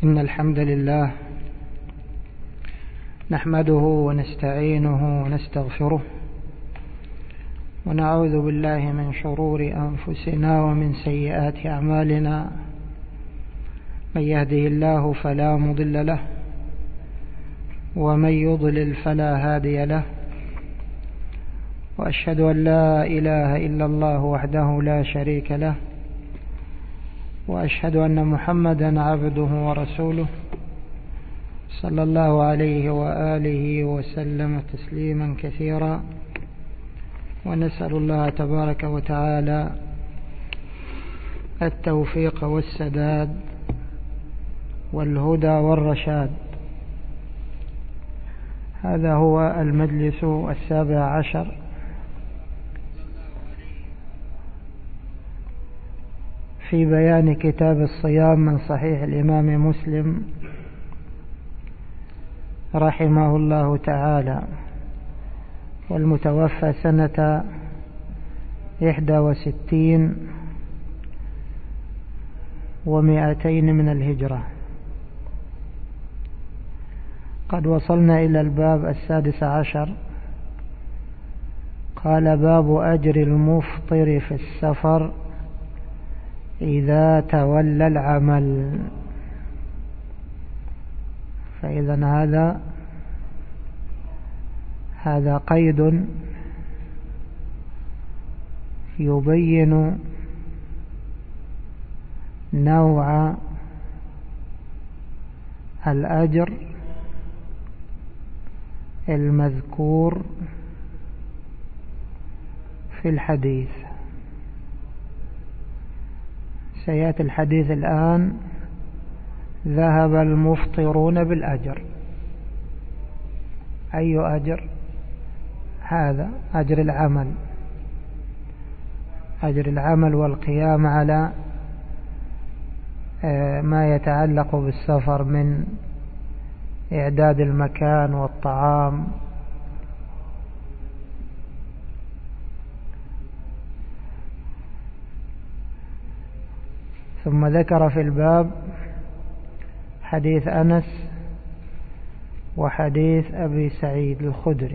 إن الحمد لله نحمده ونستعينه ونستغفره ونعوذ بالله من شرور أنفسنا ومن سيئات أعمالنا. من يهده الله فلا مضل له ومن يضلل فلا هادي له، وأشهد أن لا إله إلا الله وحده لا شريك له، وأشهد أن محمدا عبده ورسوله صلى الله عليه وآله وسلم تسليما كثيرا. ونسأل الله تبارك وتعالى التوفيق والسداد والهدى والرشاد. هذا هو المجلس 17 في بيان كتاب الصيام من صحيح الإمام مسلم رحمه الله تعالى، والمتوفى سنة 61 و200 من الهجرة. قد وصلنا إلى الباب 16. قال: باب أجر المفطر في السفر إذا تولى العمل. فإذا هذا قيد يبين نوع الأجر المذكور في الحديث. سيأتي الحديث الآن: ذهب المفطرون بالأجر. أي أجر؟ هذا أجر العمل، أجر العمل والقيام على ما يتعلق بالسفر من إعداد المكان والطعام. ثم ذكر في الباب حديث أنس وحديث أبي سعيد الخدري.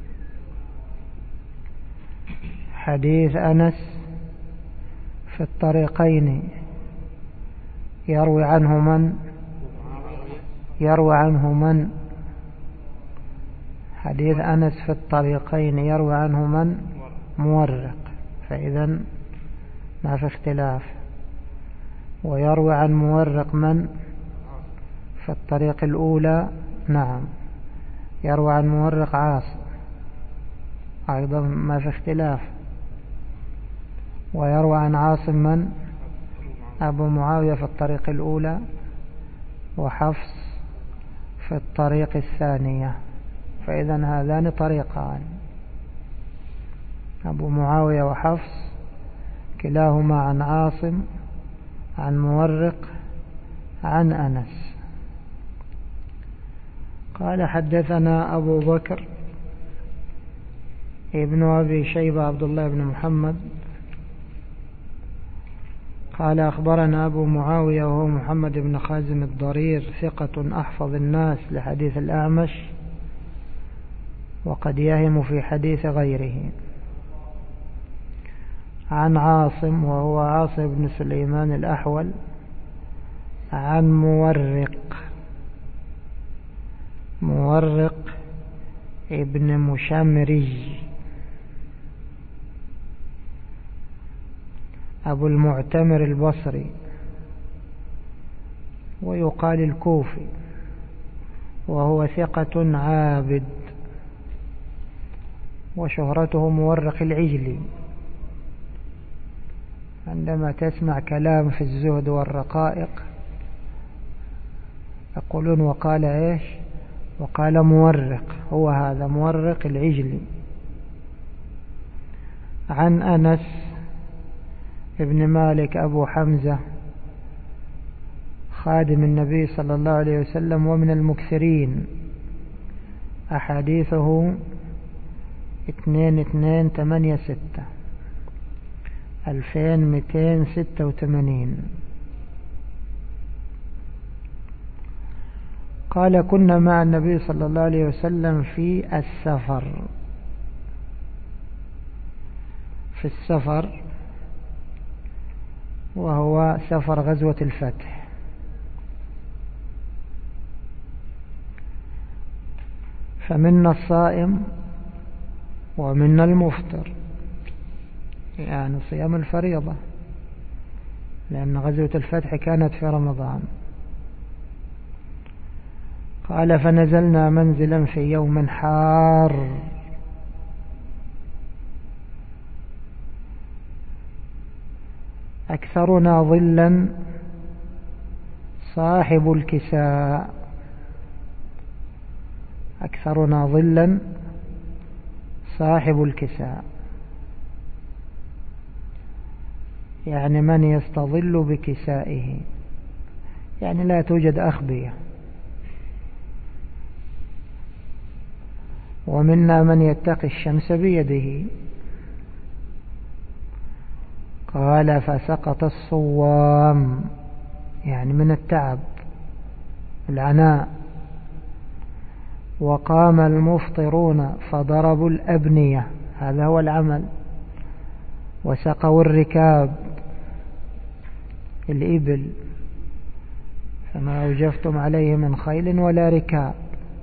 حديث أنس في الطريقين يروي عنه من حديث أنس في الطريقين يروي عنه من؟ مورق، فإذا ما في اختلاف. ويروي عن مورق من؟ في الطريق الأولى نعم يروي عن مورق عاصم، أيضا ما في اختلاف. ويروي عن عاصم من؟ أبو معاوية في الطريق الأولى، وحفص في الطريق الثانية. فإذا هذان طريقان، أبو معاوية وحفص كلاهما عن عاصم عن مورق عن أنس. قال: حدثنا أبو بكر ابن أبي شيبة عبد الله بن محمد قال: أخبرنا أبو معاوية وهو محمد بن خازم الضرير، ثقة أحفظ الناس لحديث الأعمش، وقد يهم في حديث غيره، عن عاصم وهو عاصم بن سليمان الأحول، عن مورق ابن مشمري أبو المعتمر البصري، ويقال الكوفي، وهو ثقة عابد، وشهرته مورق العجلي. عندما تسمع كلام في الزهد والرقائق يقولون وقال إيش؟ وقال مورق، هو هذا مورق العجلي. عن أنس ابن مالك أبو حمزة خادم النبي صلى الله عليه وسلم ومن المكثرين، أحاديثه 2286 2286. قال كنا مع النبي صلى الله عليه وسلم في السفر. في السفر وهو سفر غزوة الفتح. فمنا الصائم ومنا المفطر، يعني صيام الفريضة، لأن غزوة الفتح كانت في رمضان. قال فنزلنا منزلا في يوم حار، أكثرنا ظلا صاحب الكساء. أكثرنا ظلا صاحب الكساء، يعني من يستظل بكسائه، يعني لا توجد أخبية. ومنا من يتقي الشمس بيده. قال فسقط الصوام، يعني من التعب العناء. وقام المفطرون فضربوا الأبنية، هذا هو العمل. وسقوا الركاب، الإبل، فما أوجفتم عليه من خيل ولا ركاب.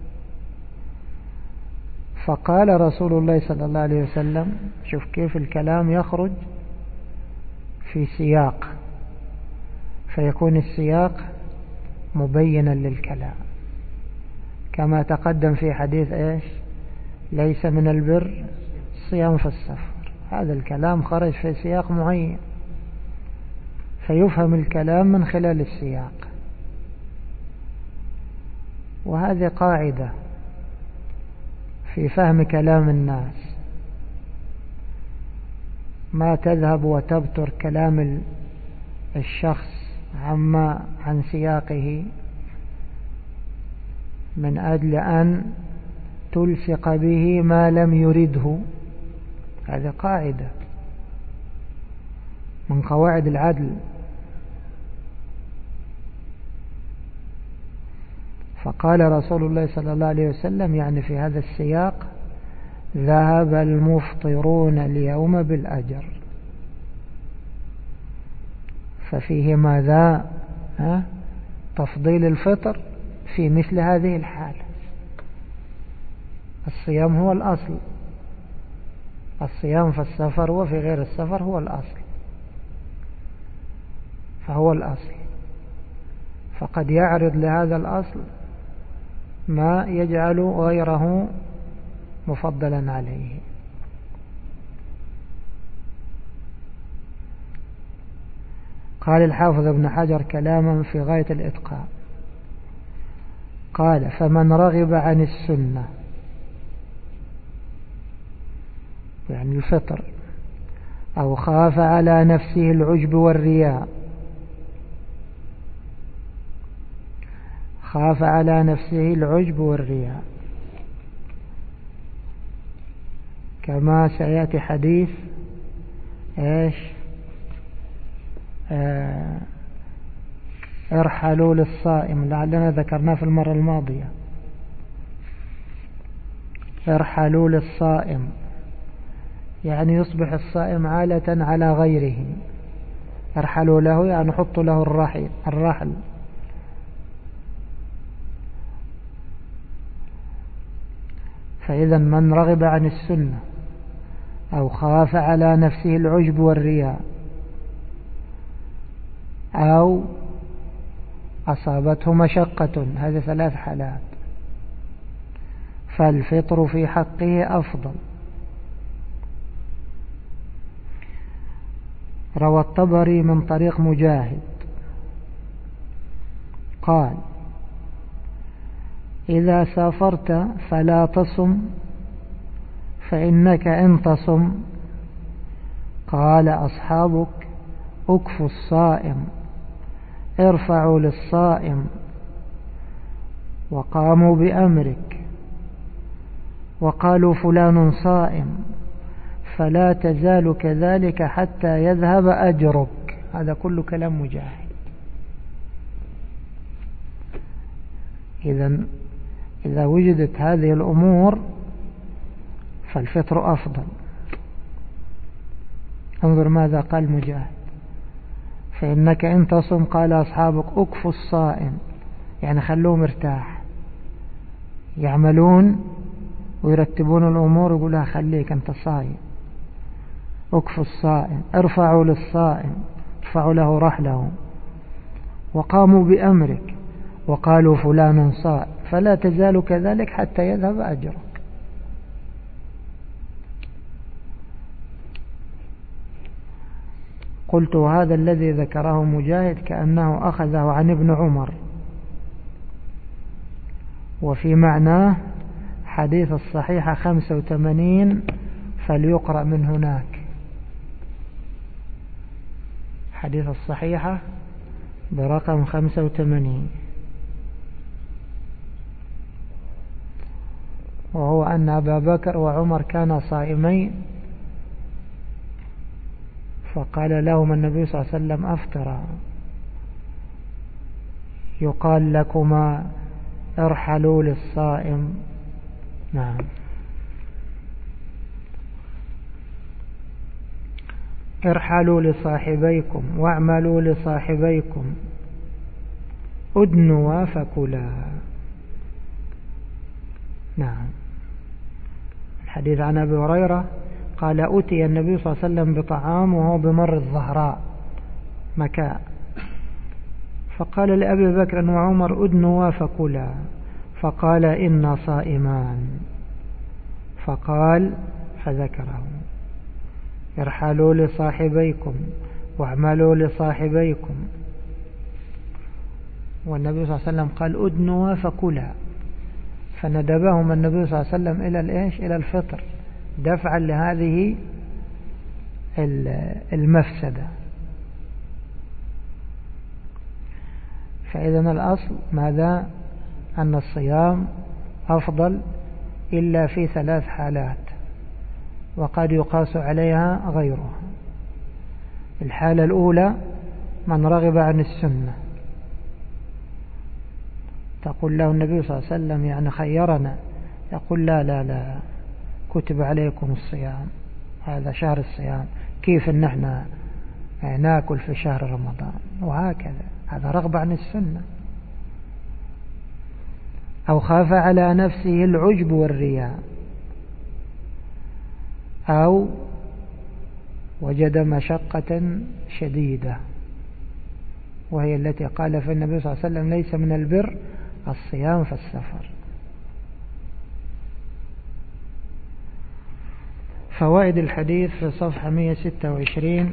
فقال رسول الله صلى الله عليه وسلم، شوف كيف الكلام يخرج في سياق، فيكون السياق مبينا للكلام، كما تقدم في حديث إيش؟ ليس من البر الصيام في السفر. هذا الكلام خرج في سياق معين، فيفهم الكلام من خلال السياق. وهذه قاعدة في فهم كلام الناس، ما تذهب وتبتر كلام الشخص عن سياقه من أجل أن تلصق به ما لم يرده. هذه قاعدة من قواعد العدل. فقال رسول الله صلى الله عليه وسلم، يعني في هذا السياق: ذهب المفطرون اليوم بالأجر. ففيه ماذا؟ تفضيل الفطر في مثل هذه الحالة. الصيام هو الأصل، الصيام في السفر وفي غير السفر هو الأصل، فهو الأصل. فقد يعرض لهذا الأصل ما يجعل غيره مفضلا عليه. قال الحافظ ابن حجر كلاما في غاية الإتقان، قال: فمن رغب عن السنة، يعني الفطر، أو خاف على نفسه العجب والرياء، خاف على نفسه العجب والرياء، كما سيأتي حديث ايش؟ ارحلوا للصائم، لعلنا ذكرناه في المرة الماضية. ارحلوا للصائم، يعني يصبح الصائم عالة على غيره. ارحلوا له يعني حطوا له الرحل. فإذا من رغب عن السنة أو خاف على نفسه العجب والرياء أو أصابته مشقة، هذه 3 حالات، فالفطر في حقه أفضل. روى الطبري من طريق مجاهد قال: إذا سافرت فلا تصم، فإنك إن تصم، قال أصحابك: أكفوا الصائم، ارفعوا للصائم، وقاموا بأمرك، وقالوا فلان صائم، فلا تزال كذلك حتى يذهب أجرك. هذا كله كلام مجاهد. إذا وجدت هذه الأمور فالفطر أفضل. انظر ماذا قال مجاهد: فإنك إن تصم قال أصحابك أكفوا الصائم، يعني خلوه مرتاح، يعملون ويرتبون الأمور، يقولها خليك أنت صائم. أكفوا الصائم، ارفعوا للصائم، ارفعوا له رحله. وقاموا بأمرك وقالوا فلان صائم، فلا تزال كذلك حتى يذهب أجرك. قلت: هذا الذي ذكره مجاهد كأنه أخذه عن ابن عمر، وفي معناه حديث الصحيحة 85 فليقرأ من هناك. حديث الصحيحة برقم 85، وهو أن أبا بكر وعمر كانا صائمين، فقال لهم النبي صلى الله عليه وسلم: أفطرا. يقال لكما ارحلوا للصائم. نعم. ارحلوا لصاحبيكم واعملوا لصاحبيكم، أدنوا فكلا. نعم. الحديث عن أبي هريرة قال: أتي النبي صلى الله عليه وسلم بطعام وهو بمر الظهراء مكاء، فقال لأبي بكر وعمر: أدنوا فكلا، فقال: إنا صائمان. فقال فذكره: ارحلوا لصاحبيكم واعملوا لصاحبيكم. والنبي صلى الله عليه وسلم قال: أدنوا فكلا، فندبهم النبي صلى الله عليه وسلم إلى الفطر دفعا لهذه المفسدة. فإذا الأصل ماذا؟ أن الصيام أفضل إلا في 3 حالات، وقد يقاس عليها غيرها. الحالة الأولى: من رغب عن السنة، تقول له النبي صلى الله عليه وسلم يعني خيرنا، يقول: لا لا لا، كتب عليكم الصيام، هذا شهر الصيام، كيف ان احنا ناكل في شهر رمضان؟ وهكذا، هذا رغبة عن السنة. أو خاف على نفسه العجب والرياء، أو وجد مشقة شديدة، وهي التي قال في النبي صلى الله عليه وسلم: ليس من البر الصيام في السفر. فوائد الحديث في صفحة 126.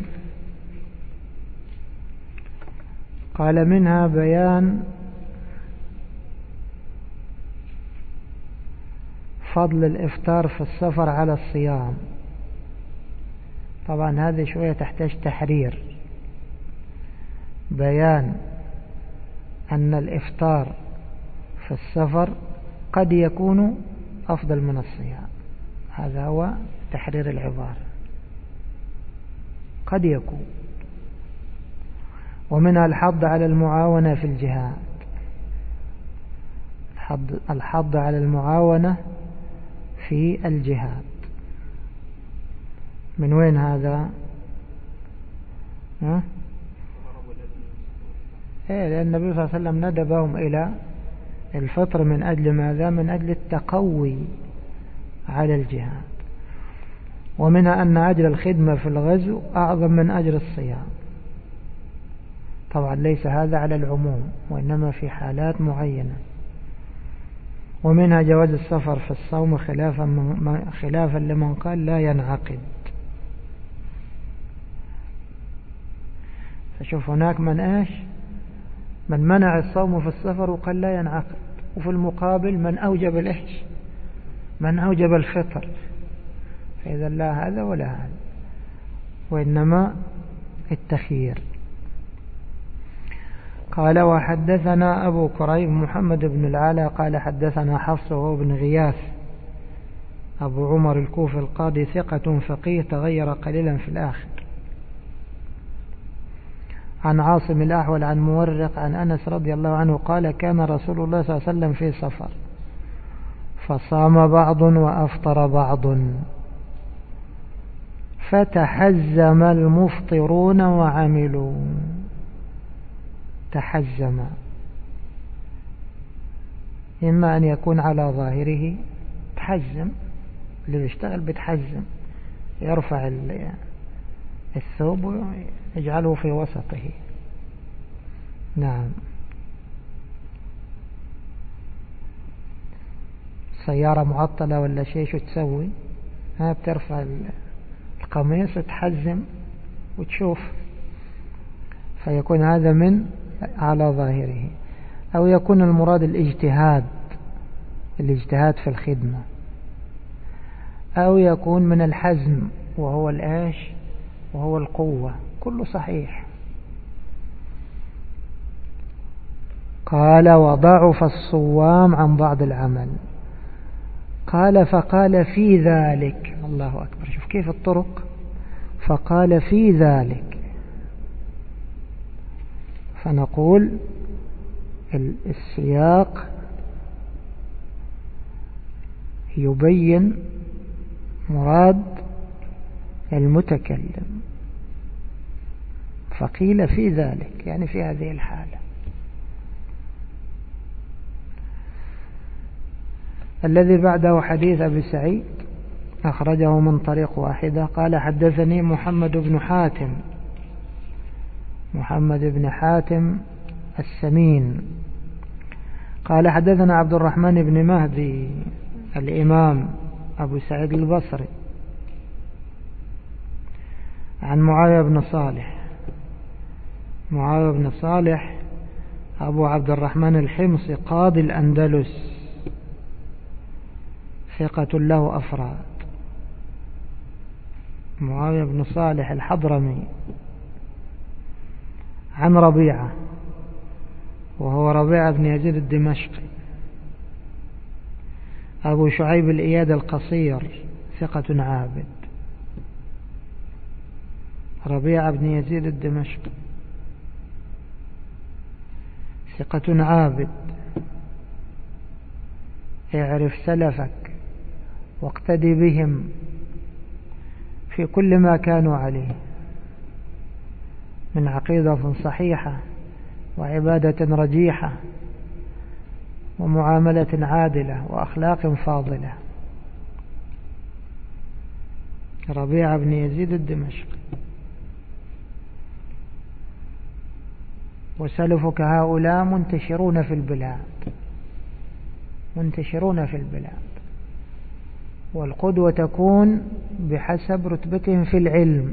قال: منها بيان فضل الإفطار في السفر على الصيام. طبعا هذه شوية تحتاج تحرير. بيان أن الإفطار في السفر قد يكون أفضل من الصيام، هذا هو تحرير العبارة، قد يكون. ومنها الحض على المعاونة في الجهاد، الحض على المعاونة في الجهاد. من وين هذا؟ لأن النبي صلى الله عليه وسلم ندبهم إلى الفطر من أجل ماذا؟ من أجل التقوي على الجهاد. ومنها أن أجر الخدمة في الغزو أعظم من أجر الصيام. طبعا ليس هذا على العموم، وإنما في حالات معينة. ومنها جواز السفر في الصوم خلافا لمن قال لا ينعقد. فشوف هناك من منع الصوم في السفر وقال لا ينعقد، وفي المقابل من أوجب الفطر. فإذا لا هذا ولا هذا، وإنما التخيير. قال: وحدثنا أبو كريب محمد بن العلاء قال: حدثنا حفص وهو بن غياث أبو عمر الكوفي القاضي، ثقة فقيه، تغير قليلا في الآخر، عن عاصم الأحول عن مورق عن أنس رضي الله عنه قال كان رسول الله صلى الله عليه وسلم في سفر فصام بعض وأفطر بعض فتحزم المفطرون وعملوا. تحزم إما أن يكون على ظاهره تحزم، اللي بيشتغل بتحزم، يرفع الثوب ويجعله في وسطه. نعم. سيارة معطلة ولا شيء شو تسوي؟ بترفع القميص وتحزم وتشوف، فيكون هذا من على ظاهره. أو يكون المراد الاجتهاد في الخدمة، أو يكون من الحزم وهو الإيش وهو القوة، كله صحيح. قال وضعف الصوام عن بعض العمل. قال فقال في ذلك، الله أكبر، شوف كيف الطرق. فقال في ذلك، فنقول السياق يبين مراد المتكلم، فقيل في ذلك يعني في هذه الحالة. الذي بعده حديث أبي سعيد أخرجه من طريق واحدة. قال حدثني محمد بن حاتم السمين قال حدثنا عبد الرحمن بن مهدي الإمام أبو سعيد البصري عن معاوية بن صالح أبو عبد الرحمن الحمصي قاضي الأندلس ثقة له أفراد. معاوية بن صالح الحضرمي عن ربيعة وهو ربيعة بن يزيد الدمشقي أبو شعيب الإياد القصير ثقة عابد. ربيعة بن يزيد الدمشقي ثقة عابد. اعرف سلفك واقتدي بهم في كل ما كانوا عليه من عقيدة صحيحة وعبادة رجيحة ومعاملة عادلة وأخلاق فاضلة. ربيعة بن يزيد الدمشقي. وسلفك هؤلاء منتشرون في البلاد، والقدوة تكون بحسب رتبتهم في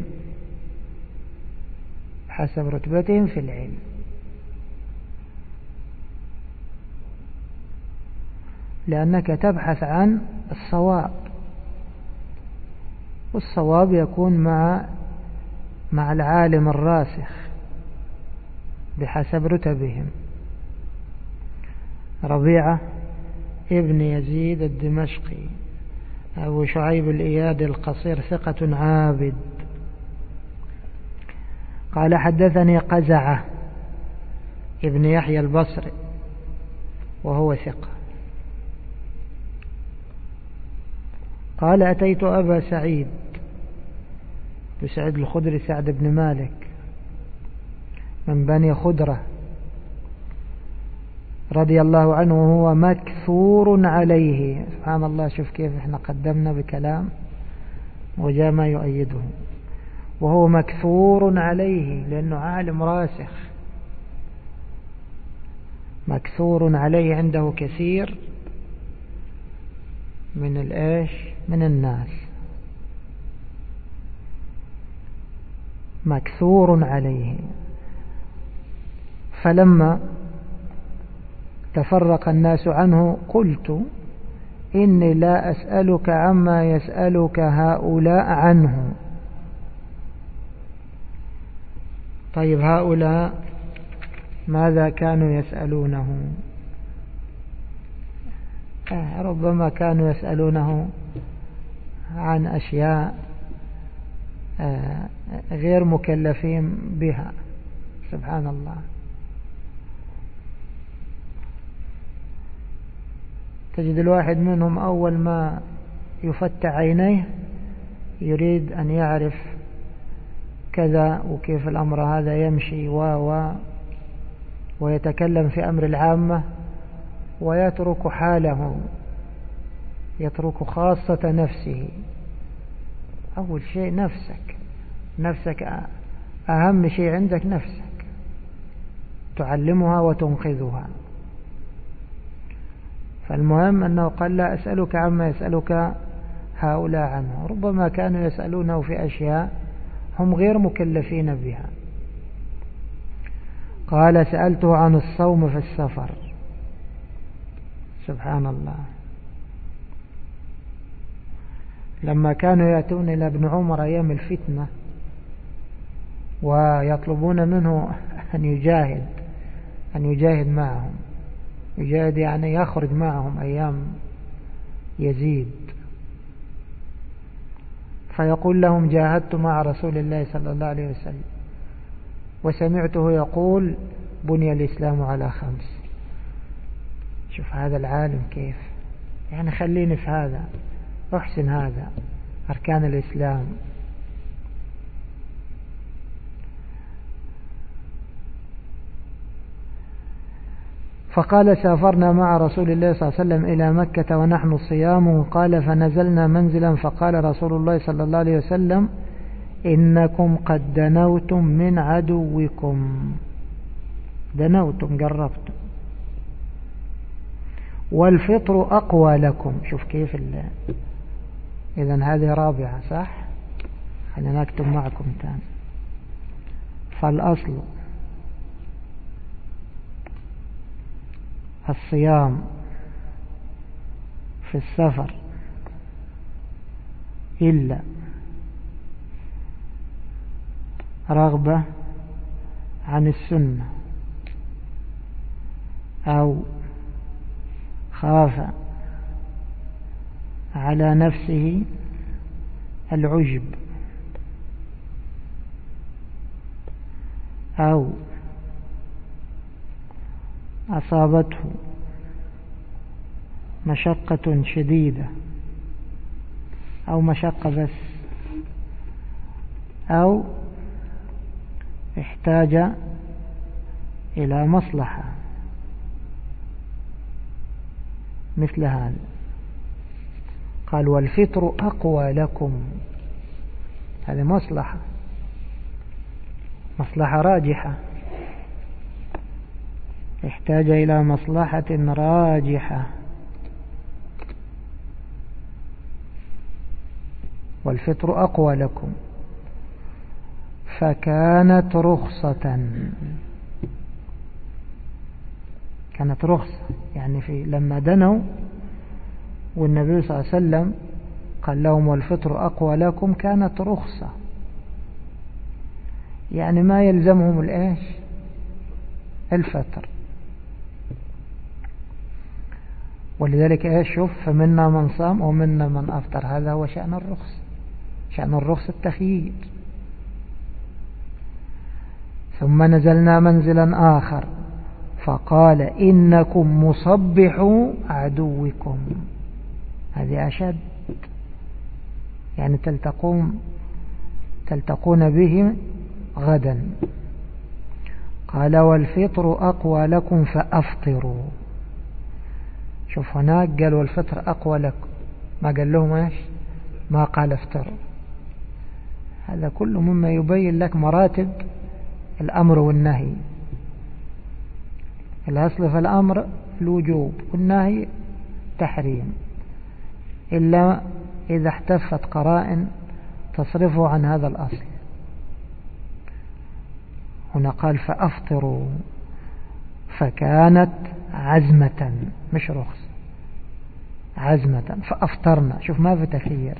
العلم، لأنك تبحث عن الصواب، والصواب يكون مع العالم الراسخ بحسب رتبهم. ربيعة ابن يزيد الدمشقي أبو شعيب الإياد القصير ثقة عابد. قال حدثني قزعة ابن يحيى البصري وهو ثقة. قال أتيت أبا سعيد بسعيد الخدري سعد بن مالك من بني خدرة رضي الله عنه وهو مكثور عليه. سبحان الله، شوف كيف احنا قدمنا بكلام وجاء ما يؤيده. وهو مكثور عليه لأنه عالم راسخ، مكثور عليه، عنده كثير من الناس، مكثور عليه. فلما تفرق الناس عنه قلت إني لا أسألك عما يسألك هؤلاء عنه. طيب هؤلاء ماذا كانوا يسألونه؟ ربما كانوا يسألونه عن أشياء غير مكلفين بها، سبحان الله. تجد الواحد منهم أول ما يفتح عينيه يريد أن يعرف كذا وكيف الأمر هذا يمشي ويتكلم في أمر العامة، ويترك حاله، يترك خاصة نفسه. أول شيء نفسك أهم شيء عندك، نفسك تعلمها وتنقذها. فالمهم أنه قال لا أسألك عما يسألك هؤلاء عنه. ربما كانوا يسألونه في أشياء هم غير مكلفين بها. قال سألته عن الصوم في السفر. سبحان الله. لما كانوا يأتون إلى ابن عمر أيام الفتنة ويطلبون منه أن يجاهد معهم، يجاهد يعني يخرج معهم أيام يزيد، فيقول لهم جاهدت مع رسول الله صلى الله عليه وسلم وسمعته يقول بني الإسلام على 5. شوف هذا العالم كيف يعني، خليني في هذا، أحسن هذا أركان الإسلام. فقال سافرنا مع رسول الله صلى الله عليه وسلم إلى مكة ونحن صيام. قال فنزلنا منزلا فقال رسول الله صلى الله عليه وسلم إنكم قد دنوتم من عدوكم. دنوتم، قربتم. والفطر أقوى لكم. شوف كيف إذن هذه رابعة، صح؟ خلينا نكتب معكم تاني. فالأصل الصيام في السفر إلا رغبة عن السنة أو خاف على نفسه العجب أو أصابته مشقة شديدة أو مشقة بس، أو احتاج إلى مصلحة مثل هذا. قال والفطر أقوى لكم. هذه مصلحة راجحة، احتاج إلى مصلحة راجحة. والفطر أقوى لكم. فكانت رخصة، كانت رخصة يعني لما دنوا والنبي صلى الله عليه وسلم قال لهم والفطر أقوى لكم، كانت رخصة يعني ما يلزمهم الإيش؟ الفطر. ولذلك إيش؟ شوف فمنا من صام ومنا من أفطر. هذا هو شأن الرخصة. شأن الرخصة التخيير. ثم نزلنا منزلا آخر فقال إنكم مصبحوا عدوكم. هذه أشد يعني تلتقون به غدا. قال والفطر أقوى لكم فأفطروا. شوف هناك قال والفطر أقوى لكم، ما قال لهم ايش؟ ما قال افطروا. هذا كله مما يبين لك مراتب الأمر والنهي. الأصل في الأمر الوجوب والنهي تحريم، إلا إذا احتفت قرائن تصرفه عن هذا الأصل. هنا قال فأفطروا، فكانت عزمة مش رخصة، عزمة. فأفطرنا. شوف ما في تخير.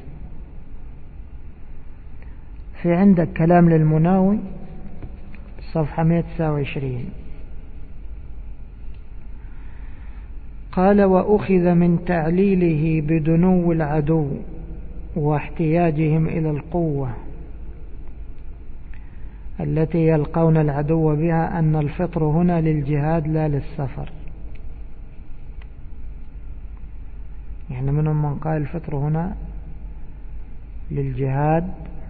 في عندك كلام للمناوي صفحة 129. قال وأخذ من تعليله بدنو العدو واحتياجهم إلى القوة التي يلقون العدو بها أن الفطر هنا للجهاد لا للسفر. يعني منهم من قال الفطر هنا للجهاد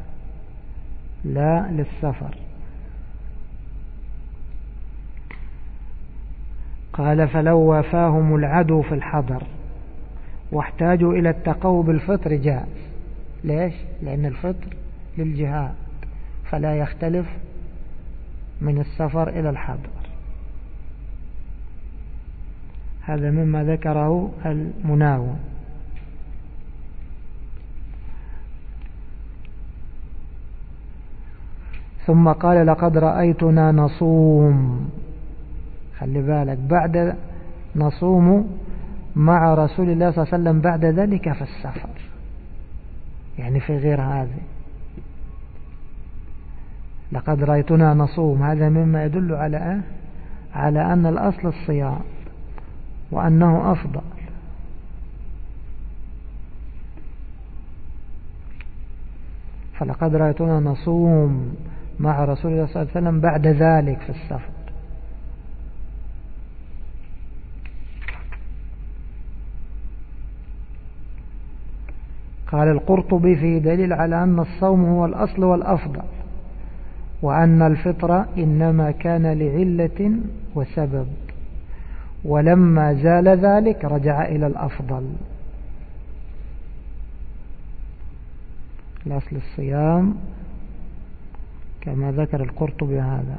لا للسفر. قال فلو وافاهم العدو في الحضر واحتاجوا إلى التقوي بالفطر جاء. ليش؟ لأن الفطر للجهاد فلا يختلف من السفر إلى الحضر. هذا مما ذكره المناوي. ثم قال لقد رأيتنا نصوم. خلي بالك، بعد نصوم مع رسول الله صلى الله عليه وسلم بعد ذلك في السفر، يعني في غير هذه. لقد رأيتنا نصوم، هذا مما يدل على أن الأصل الصيام وأنه أفضل. فلقد رأيتنا نصوم مع رسول الله صلى الله عليه وسلم بعد ذلك في السفر. قال القرطبي فيه دليل على أن الصوم هو الأصل والأفضل، وأن الفطر إنما كان لعلة وسبب، ولما زال ذلك رجع إلى الأفضل. الأصل الصيام كما ذكر القرطبي هذا.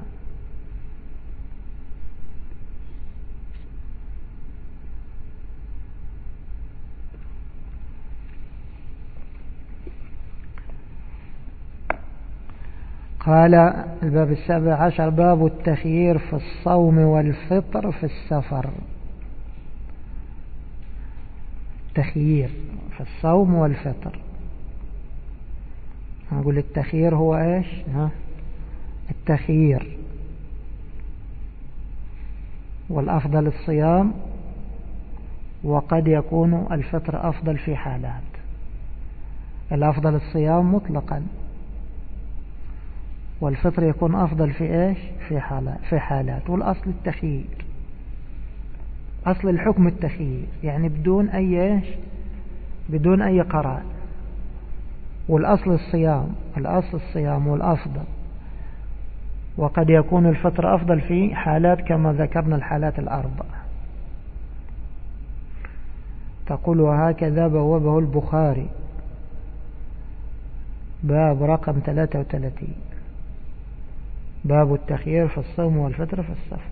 قال الباب 17 باب التخيير في الصوم والفطر في السفر. تخيير في الصوم والفطر. نقول التخيير هو ايش؟ التخيير، والأفضل الصيام، وقد يكون الفطر أفضل في حالات. الأفضل الصيام مطلقا، والفطر يكون أفضل في ايش؟ في حالات. والأصل التخيير، أصل الحكم التخيير، يعني بدون أي قرار. والأصل الصيام والأفضل، وقد يكون الفطر أفضل في حالات كما ذكرنا الحالات الأربعة. تقول وهكذا بوابه البخاري باب رقم 33 باب التخيير في الصوم والفطر في السفر.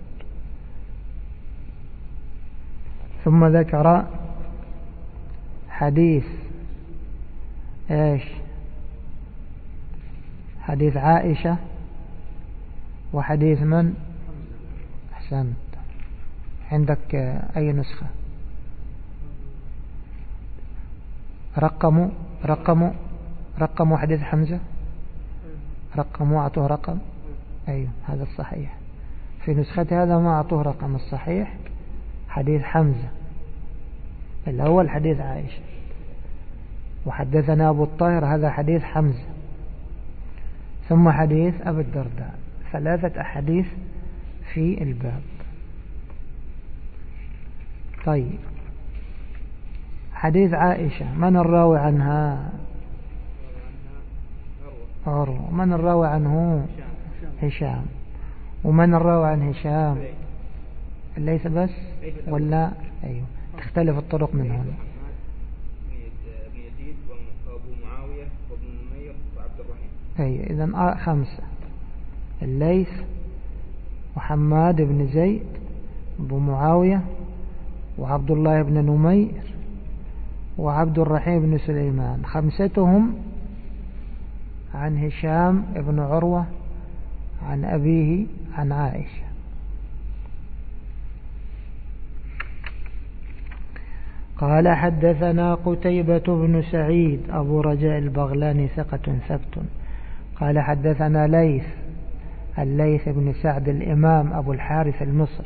ثم ذكر حديث ايش؟ حديث عائشة وحديث من؟ أحسنت. عندك أي نسخة؟ رقموا حديث حمزة، أعطوه رقم. أيوه هذا الصحيح. في نسخة هذا ما أعطوه رقم. الصحيح حديث حمزة الأول حديث عائشة، وحدثنا أبو الطاهر هذا حديث حمزة، ثم حديث أبو الدرداء. 3 أحاديث في الباب. طيب حديث عائشة من الراوي عنها؟ عروة. من الراوي عنه؟ هشام. ومن الراوي عن هشام؟ ليس بس ولا؟ أيوه تختلف الطرق من هنا. أي إذن 5: الليث وحماد بن زيد أبو معاوية وعبد الله بن نمير وعبد الرحيم بن سليمان. 5 عن هشام بن عروة عن أبيه عن عائشة. قال حدثنا قتيبة بن سعيد أبو رجاء البغلاني ثقة ثبت. قال حدثنا الليث بن سعد الإمام أبو الحارث المصري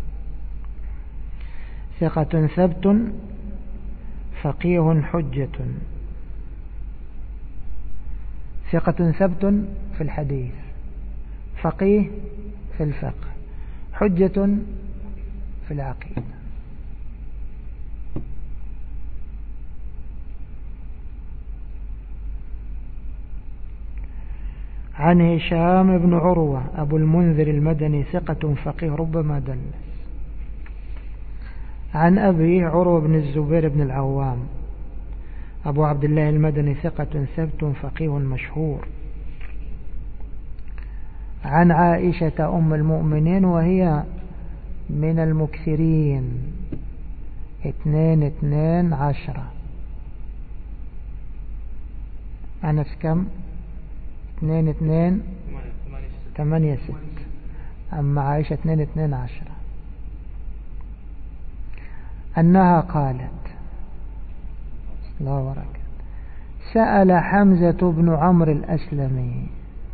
ثقة ثبت فقيه حجة. ثقة ثبت في الحديث فقيه في الفقه، حجة في العقيدة. عن هشام بن عروة أبو المنذر المدني ثقة فقيه ربما دلس. عن أبيه عروة بن الزبير بن العوام أبو عبد الله المدني ثقة ثبت فقيه مشهور. عن عائشة أم المؤمنين وهي من المكثرين 2-2-10. أنس كم؟ 2-2-8-6. أما عائشة 2-2-10. أنها قالت الله بركة سأل حمزة بن عمرو الأسلمي.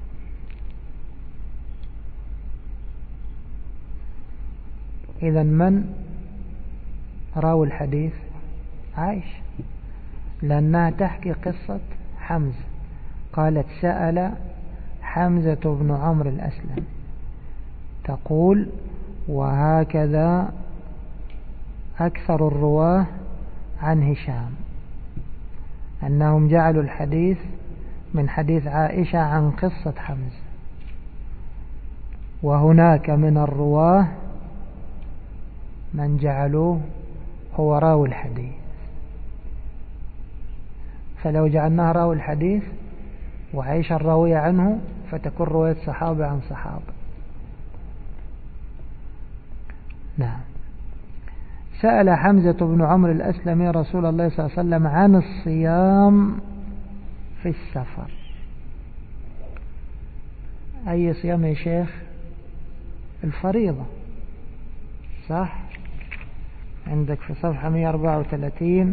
إذن من راوي الحديث؟ عائشة، لأنها تحكي قصة حمزة. قالت سأل حمزة بن عمرو الأسلمي، تقول وهكذا أكثر الرواه عن هشام، أنهم جعلوا الحديث من حديث عائشة عن قصة حمزة، وهناك من الرواه من جعلوه هو راوي الحديث. فلو جعلناه راوي الحديث وعائشة الراوية عنه فتكون رواية صحابة عن صحابة. نعم. سأل حمزة بن عمرو الأسلمي رسول الله صلى الله عليه وسلم عن الصيام في السفر. أي صيام يا شيخ؟ الفريضة، صح؟ عندك في صفحة 134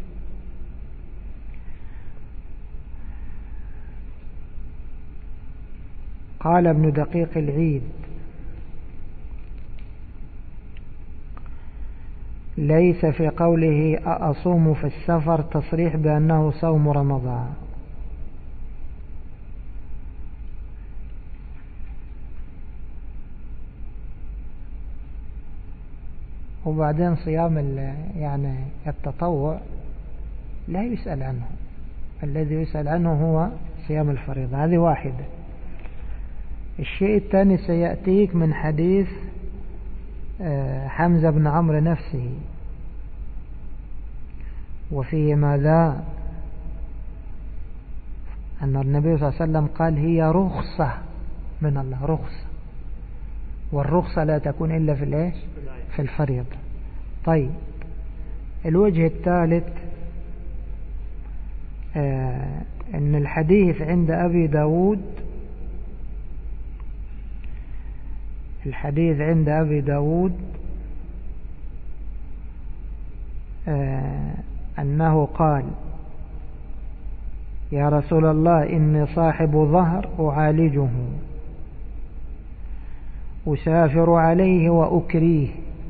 قال ابن دقيق العيد ليس في قوله أصوم في السفر تصريح بأنه صوم رمضان. وبعدين صيام يعني التطوع لا يسأل عنه، الذي يسأل عنه هو صيام الفريضة. هذه واحدة. الشيء الثاني سيأتيك من حديث حمزة بن عمرو نفسه، وفيه ماذا؟ أن النبي صلى الله عليه وسلم قال هي رخصة من الله، رخصة، والرخصة لا تكون إلا في الإيش؟ في الفريضة. طيب، الوجه الثالث أن الحديث عند أبي داود، الحديث عند أبي داود أنه قال يا رسول الله إني صاحب ظهر أعالجه أسافر عليه وأكريه،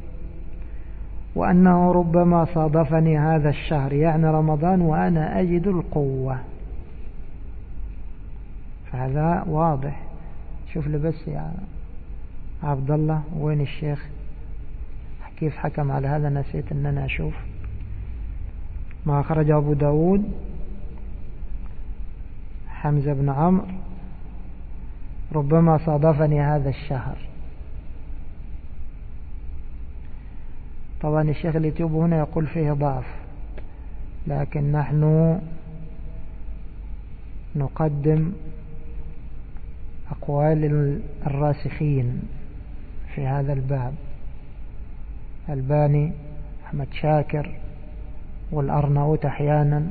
وأنه ربما صادفني هذا الشهر يعني رمضان وأنا أجد القوة. فهذا واضح. شوف لي بس يا عبد الله وين الشيخ كيف حكم على هذا؟ نسيت أن أنا أشوف ما أخرج أبو داود حمزة بن عمرو ربما صادفني هذا الشهر. طبعا الشيخ اليوتيوب هنا يقول فيه ضعف، لكن نحن نقدم أقوال الراسخين في هذا الباب، الباني، أحمد شاكر، والأرناؤوط أحيانا،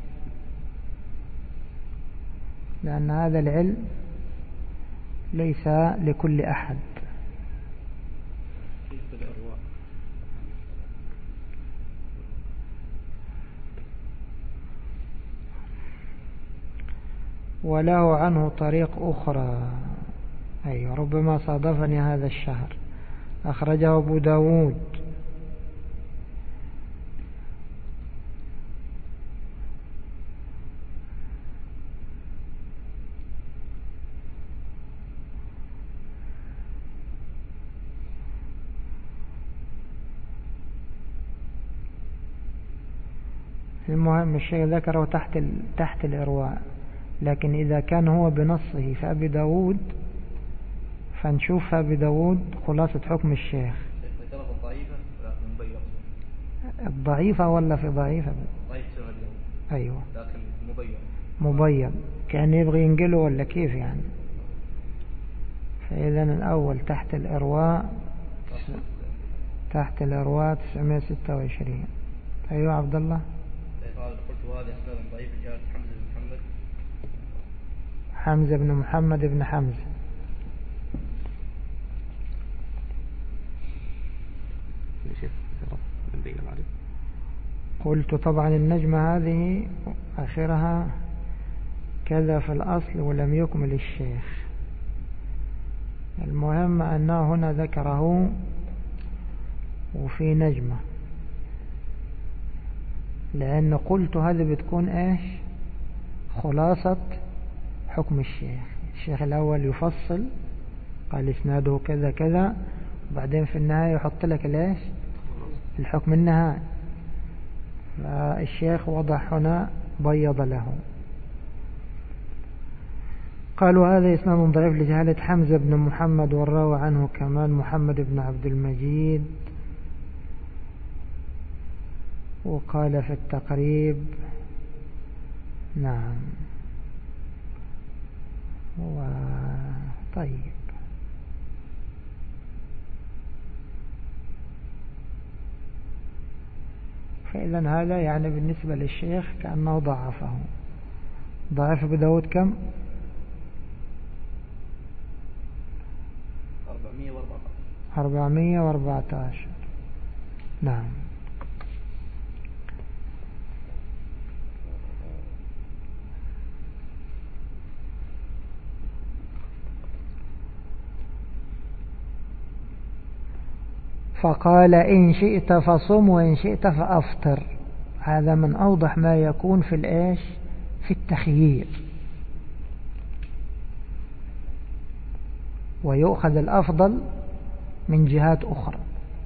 لأن هذا العلم ليس لكل أحد. وله عنه طريق أخرى، أي ربما صادفني هذا الشهر، أخرجه أبو داود. المهم الشيء ذكره تحت الإرواء، لكن إذا كان هو بنصه فأبي داود فنشوف أبي داود خلاصة حكم الشيخ. الضعيفة ولا في ضعيفة؟ أيوة مبين كان يبغي ينقله ولا كيف يعني. فإذا الأول تحت الإرواء 926. أيوة عبد الله. قلت هذه أسناد ضعيفة جاءت حمزة بن محمد بن حمزة. قلت طبعا النجمة هذه آخرها كذا في الأصل ولم يكمل الشيخ. المهم أنه هنا ذكره وفي نجمة، لأن قلت هذه بتكون إيش خلاصة حكم الشيخ الأول يفصل قال إسناده كذا كذا، وبعدين في النهاية يحط لك ليش الحكم النهائي. فالشيخ وضح هنا بيض له. قالوا هذا إسناد ضعيف لجهالة حمزة بن محمد، والراوي عنه كمان محمد بن عبد المجيد. وقال في التقريب نعم. طيب فإذا هذا يعني بالنسبة للشيخ كأنه ضعفه. ضعف أبو داود كم؟ 414. نعم. فقال إن شئت فصم وإن شئت فأفطر. هذا من أوضح ما يكون في الإيش في التخيير. ويؤخذ الأفضل من جهات أخرى.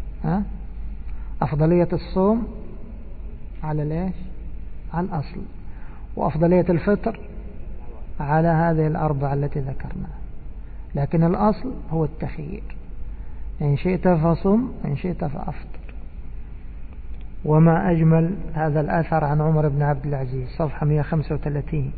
أفضلية الصوم على الإيش على الأصل، وأفضلية الفطر على هذه الأربعة التي ذكرناها، لكن الأصل هو التخيير. إن شئت فصم إن شئت فأفطر. وما أجمل هذا الأثر عن عمر بن عبد العزيز صفحة 135.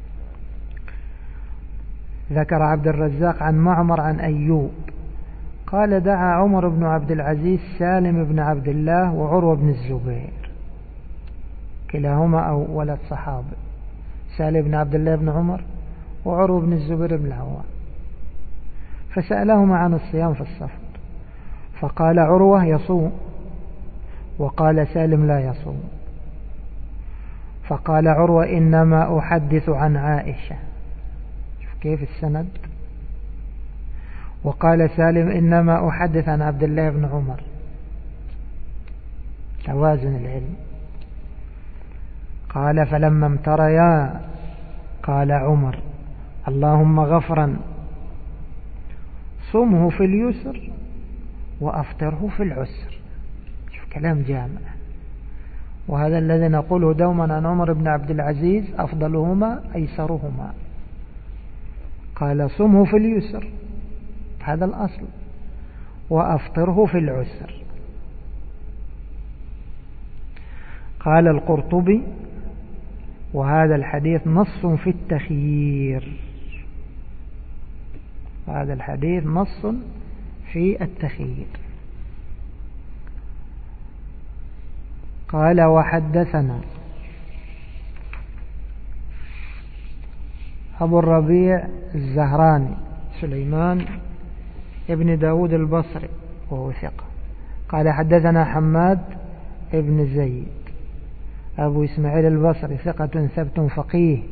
ذكر عبد الرزاق عن معمر عن أيوب قال دعا عمر بن عبد العزيز سالم بن عبد الله وعروة بن الزبير، كلاهما أو ولد صحابة، سالم بن عبد الله بن عمر وعروة بن الزبير بن العوام، فسألهما عن الصيام في السفر، فقال عروة يصوم وقال سالم لا يصوم. فقال عروة إنما أحدث عن عائشة. شوف كيف السند. وقال سالم إنما أحدث عن عبد الله بن عمر. توازن العلم. قال فلما امتريا قال عمر اللهم غفرا صمه في اليسر وأفطره في العسر. شوف كلام جامع. وهذا الذي نقوله دوما عن عمر بن عبد العزيز أفضلهما أيسرهما. قال صمه في اليسر هذا الأصل وأفطره في العسر. قال القرطبي وهذا الحديث نص في التخيير. وهذا الحديث نص في التخيير. قال وحدثنا أبو الربيع الزهراني سليمان ابن داود البصري وهو ثقة. قال حدثنا حماد ابن زيد أبو إسماعيل البصري ثقة ثبت فقيه.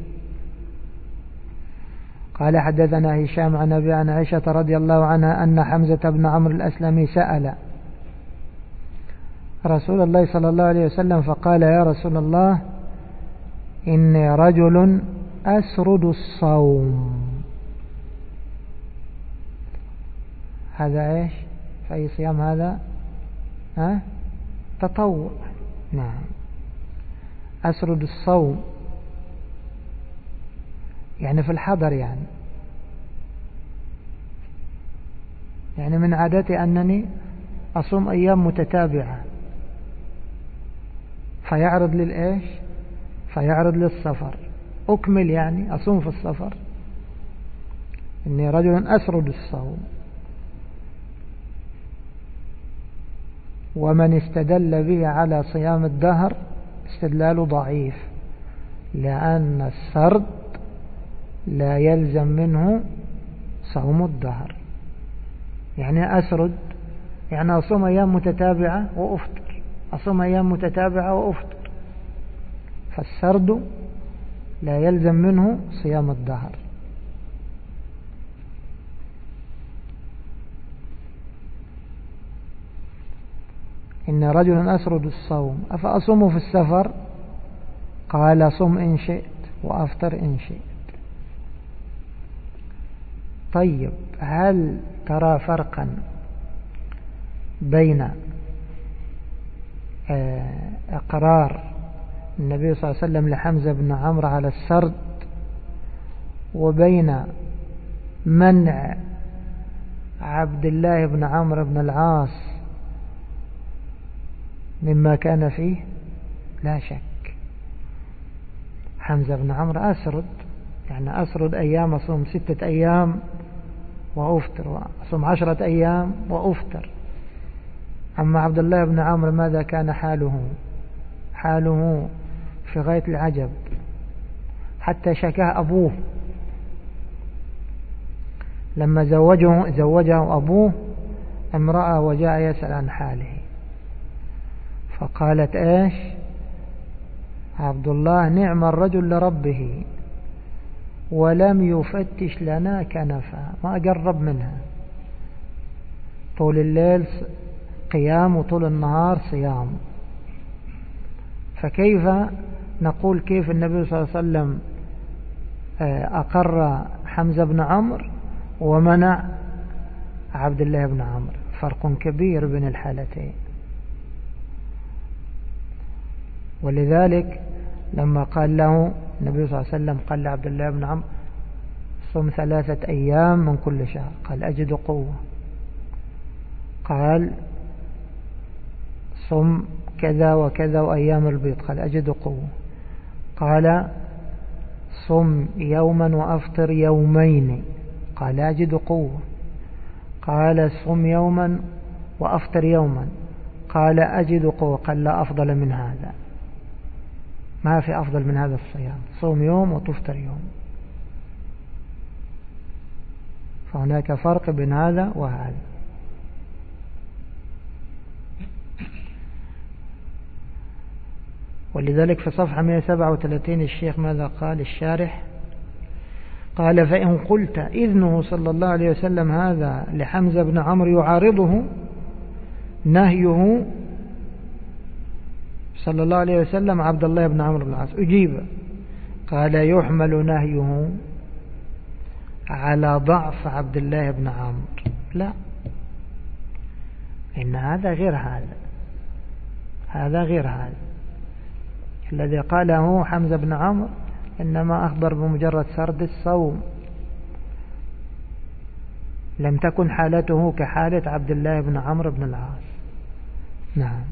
قال حدثنا هشام عن أبي عن عائشة رضي الله عنها أن حمزة بن عمرو الأسلمي سأل رسول الله صلى الله عليه وسلم فقال يا رسول الله إني رجل أسرد الصوم. هذا إيش فأي صيام هذا تطوع. نعم أسرد الصوم يعني في الحضر، يعني من عادتي أنني أصوم أيام متتابعة، فيعرض للإيش؟ فيعرض للسفر، أكمل يعني أصوم في السفر. إني رجل أسرد الصوم. ومن استدل به على صيام الدهر استدلال ضعيف، لأن السرد لا يلزم منه صوم الدهر. يعني أسرد يعني أصوم أيام متتابعة وأفطر، أصوم أيام متتابعة وأفطر، فالسرد لا يلزم منه صيام الدهر. إن رجل أسرد الصوم أفأصوم في السفر؟ قال صم إن شئت وأفطر إن شئت. طيب، هل ترى فرقا بين إقرار النبي صلى الله عليه وسلم لحمزة بن عمرو على السرد وبين منع عبد الله بن عمرو بن العاص مما كان فيه؟ لا شك. حمزة بن عمرو أسرد، يعني أسرد أيام، أصوم 6 أيام وأفطر، وأصوم 10 أيام وأفطر. أما عبد الله بن عمرو ماذا كان حاله؟ حاله في غاية العجب، حتى شكاه أبوه لما زوجه أبوه امرأة وجاء يسأل عن حاله، فقالت إيش؟ عبد الله نعم الرجل لربه ولم يفتش لنا كنفا، ما أقرب منها، طول الليل قيام وطول النهار صيام. فكيف نقول كيف النبي صلى الله عليه وسلم أقر حمزة بن عمرو ومنع عبد الله بن عمرو؟ فرق كبير بين الحالتين. ولذلك لما قال له النبي صلى الله عليه وسلم، قال لعبد الله بن عمرو صم 3 أيام من كل شهر، قال أجد قوة. قال صم كذا وكذا وأيام البيض، قال أجد قوة. قال صم يوما وأفطر يومين، قال أجد قوة. قال صم يوما وأفطر يوما، قال أجد قوة. قال لا أفضل من هذا، ما في أفضل من هذا الصيام، صوم يوم وتفطر يوم. فهناك فرق بين هذا وهذا. ولذلك في صفحة 137 الشيخ ماذا قال الشارح؟ قال فإن قلت إذنه صلى الله عليه وسلم هذا لحمزة بن عمرو يعارضه نهيه صلى الله عليه وسلم عبد الله بن عمرو بن العاص، أجيب. قال يحمل نهيه على ضعف عبد الله بن عمرو، لا، إن هذا غير هذا، هذا غير هذا. الذي قاله حمزة بن عمرو إنما أخبر بمجرد سرد الصوم، لم تكن حالته كحالة عبد الله بن عمرو بن العاص. نعم.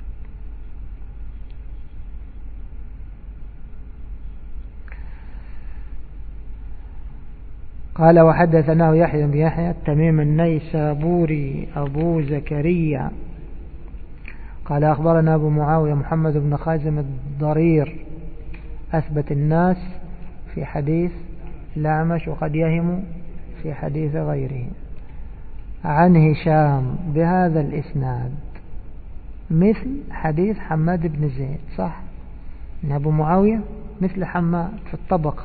قال وحدثناه يحيى بن يحيى التميم النيسابوري أبو زكريا قال أخبرنا أبو معاوية محمد بن خازم الضرير أثبت الناس في حديث الأعمش وقد يهم في حديث غيره، عن هشام بهذا الإسناد مثل حديث حماد بن زيد، صح؟ إن أبو معاوية مثل حماد في الطبقة.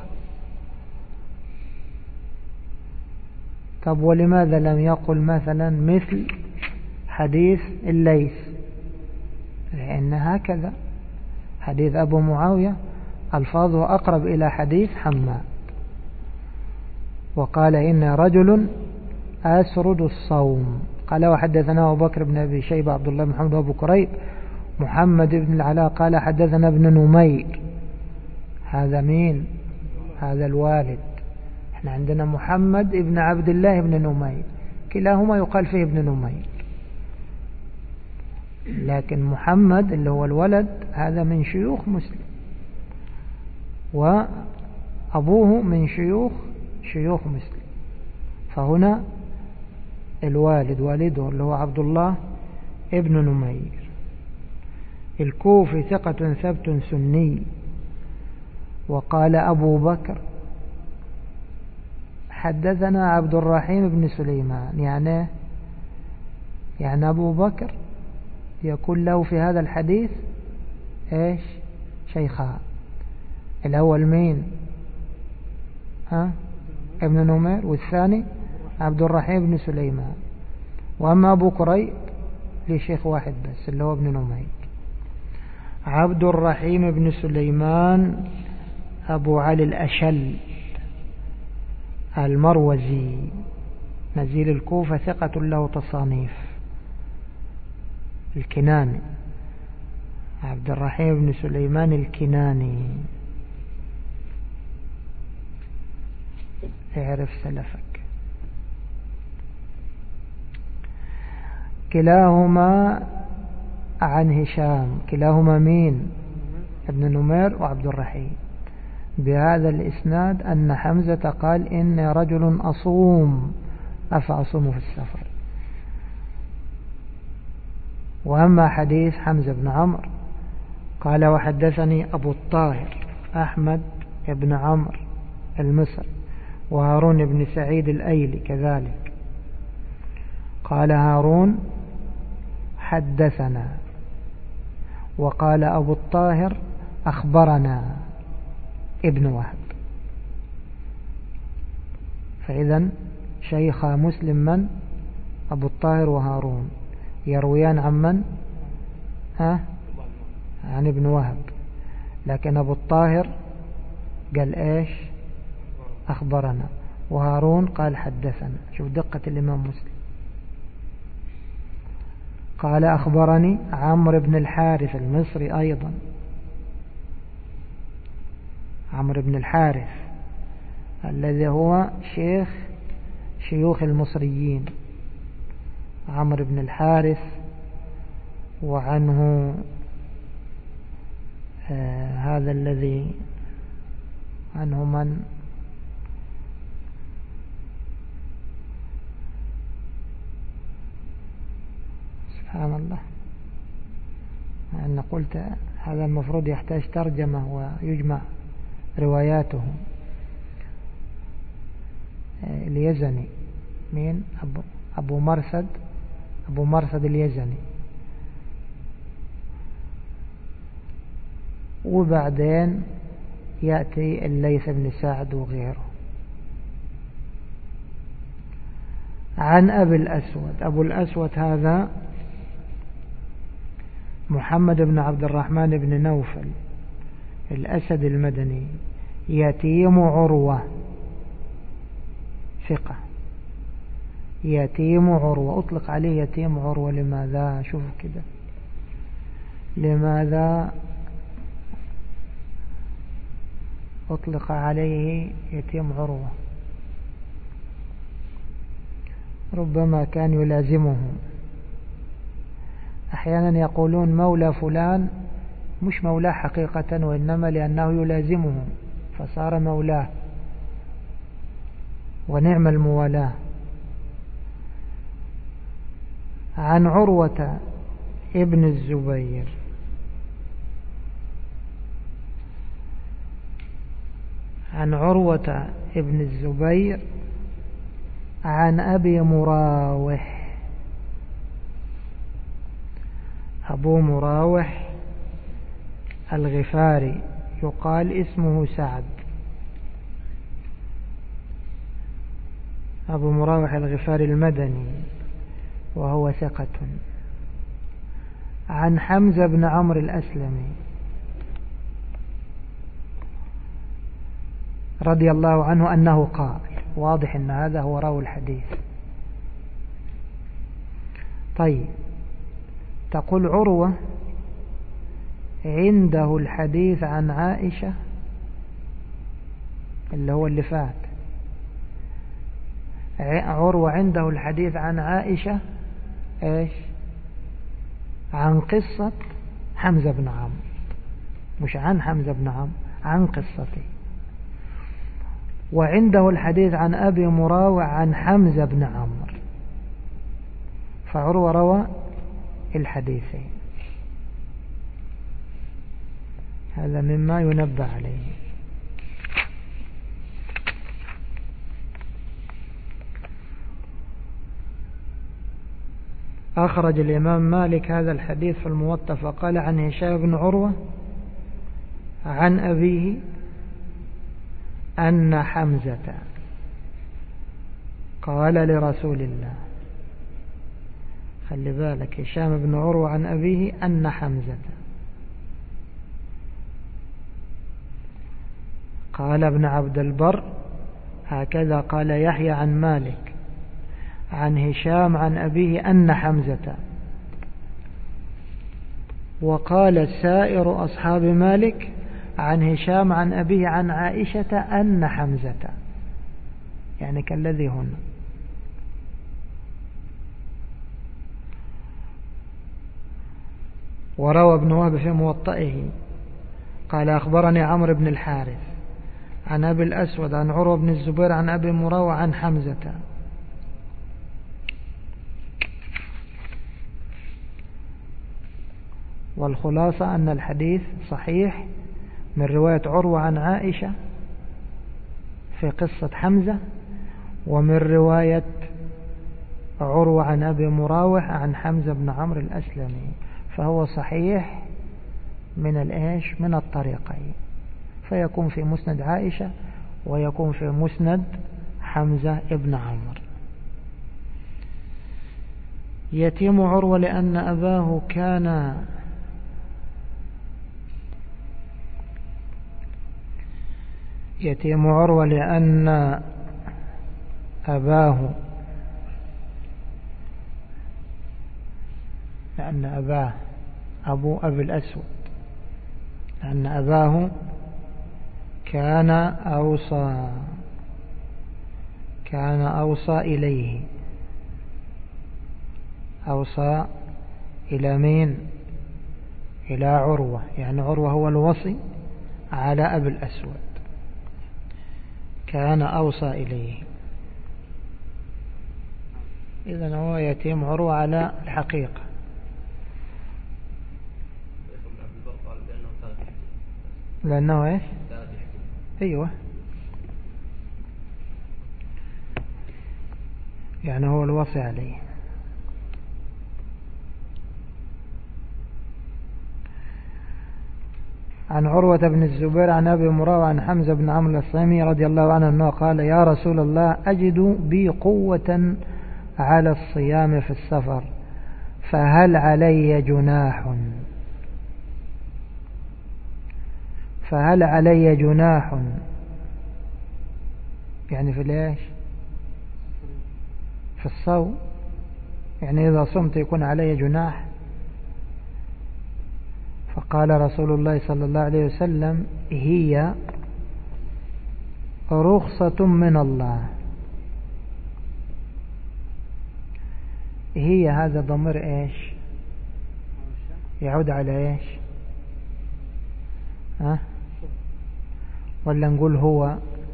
طب ولماذا لم يقل مثلا مثل حديث الليث؟ لأن هكذا حديث أبو معاوية ألفاظه أقرب إلى حديث حماد. وقال إن رجل أسرد الصوم. قال وحدثنا أبو بكر بن أبي شيبة عبد الله بن محمد وأبو كريب محمد بن العلاء قال حدثنا ابن نمير. هذا مين؟ هذا الوالد. احنا عندنا محمد ابن عبد الله بن نمير، كلاهما يقال فيه ابن نمير، لكن محمد اللي هو الولد هذا من شيوخ مسلم، وأبوه من شيوخ مسلم. فهنا الوالد والده اللي هو عبد الله ابن نمير الكوفي ثقة ثبت سني. وقال أبو بكر حدثنا عبد الرحيم بن سليمان، يعني أبو بكر يكون له في هذا الحديث إيش؟ شيخان. الأول مين؟ ابن نمير، والثاني عبد الرحيم بن سليمان. وأما أبو كريب لشيخ واحد بس اللي هو ابن نمير. عبد الرحيم بن سليمان أبو علي الأشل المروزي نزيل الكوفة ثقة له تصانيف. الكناني، عبد الرحيم بن سليمان الكناني، اعرف سلفك. كلاهما عن هشام، كلاهما مين؟ ابن نمير وعبد الرحيم، بهذا الإسناد أن حمزة قال إني رجل أصوم أفأصوم في السفر. وأما حديث حمزة بن عمرو قال وحدثني أبو الطاهر أحمد بن عمرو المصري وهارون بن سعيد الأيلي كذلك. قال هارون حدثنا، وقال أبو الطاهر أخبرنا ابن وهب. فإذا شيخ مسلم من؟ أبو الطاهر وهارون، يرويان عن من؟ عن ابن وهب. لكن أبو الطاهر قال إيش؟ أخبرنا، وهارون قال حدثنا. شوف دقة الإمام مسلم. قال أخبرني عمرو بن الحارث المصري أيضا، عمرو بن الحارث الذي هو شيوخ المصريين، عمرو بن الحارث. وعنه هذا الذي عنه من؟ سبحان الله، أنا قلت هذا المفروض يحتاج ترجمة ويجمع رواياته. اليزني مين؟ أبو مرثد اليزني. وبعدين يأتي الليث بن سعد وغيره. عن أبي الأسود، أبو الأسود هذا محمد بن عبد الرحمن بن نوفل الأسد المدني، يتيم عروة، ثقة، يتيم عروة. أطلق عليه يتيم عروة لماذا؟ شوف كده، لماذا أطلق عليه يتيم عروة؟ ربما كان يلازمه. أحيانا يقولون مولى فلان مش مولاه حقيقة، وإنما لأنه يلازمه فصار مولاه، ونعم الموالاة. عن عروة ابن الزبير عن عروة ابن الزبير عن أبي مراوح. أبو مراوح الغفاري يقال اسمه سعد، أبو مراوح الغفاري المدني، وهو ثقة. عن حمزة بن عمرو الأسلمي رضي الله عنه أنه قال، واضح أن هذا هو راوي الحديث. طيب، تقول عروة عنده الحديث عن عائشة اللي هو اللي فات، عروة عنده الحديث عن عائشة ايش؟ عن قصة حمزة بن عمرو، مش عن حمزة بن عمرو، عن قصته. وعنده الحديث عن أبي مراوع عن حمزة بن عمرو، فعروة روى الحديثين. هذا مما ينبه عليه. أخرج الإمام مالك هذا الحديث في الموطأ فقال عن هشام بن عروة عن أبيه أن حمزة قال لرسول الله. خلي بالك، هشام بن عروة عن أبيه أن حمزة. قال ابن عبد البر هكذا قال يحيى عن مالك عن هشام عن أبيه أن حمزة. وقال سائر أصحاب مالك عن هشام عن أبيه عن عائشة أن حمزة، يعني كالذي هنا. وروى ابن وهب في موطئه قال أخبرني عمرو بن الحارث عن أبي الأسود عن عروة بن الزبير عن أبي مراوع عن حمزة. والخلاصة أن الحديث صحيح من رواية عروة عن عائشة في قصة حمزة، ومن رواية عروة عن أبي مراوح عن حمزة بن عمرو الأسلمي، فهو صحيح من الطريقين، فيكون في مسند عائشة ويكون في مسند حمزة ابن عمرو. يتيم عروة لأن أباه كان يتيم عروة لأن أباه أبو أبي الأسود، لأن أباه كان أوصى إليه، أوصى إلى مين؟ إلى عروة، يعني عروة هو الوصي على أبي الأسود، كان أوصى إليه. إذن هو يتيم عروة على الحقيقة. لأنه إيش؟ أيوة، يعني هو الوصي عليه. عن عروة بن الزبير عن أبي مراوع عن حمزة بن عمرو الأسلمي رضي الله عنه أنه قال يا رسول الله أجد بي قوة على الصيام في السفر فهل علي جناح؟ فهل علي جناح يعني في ليش؟ في الصوم، يعني إذا صمت يكون علي جناح. فقال رسول الله صلى الله عليه وسلم هي رخصة من الله. هي هذا ضمير ايش؟ يعود على ايش؟ ولا نقول هو؟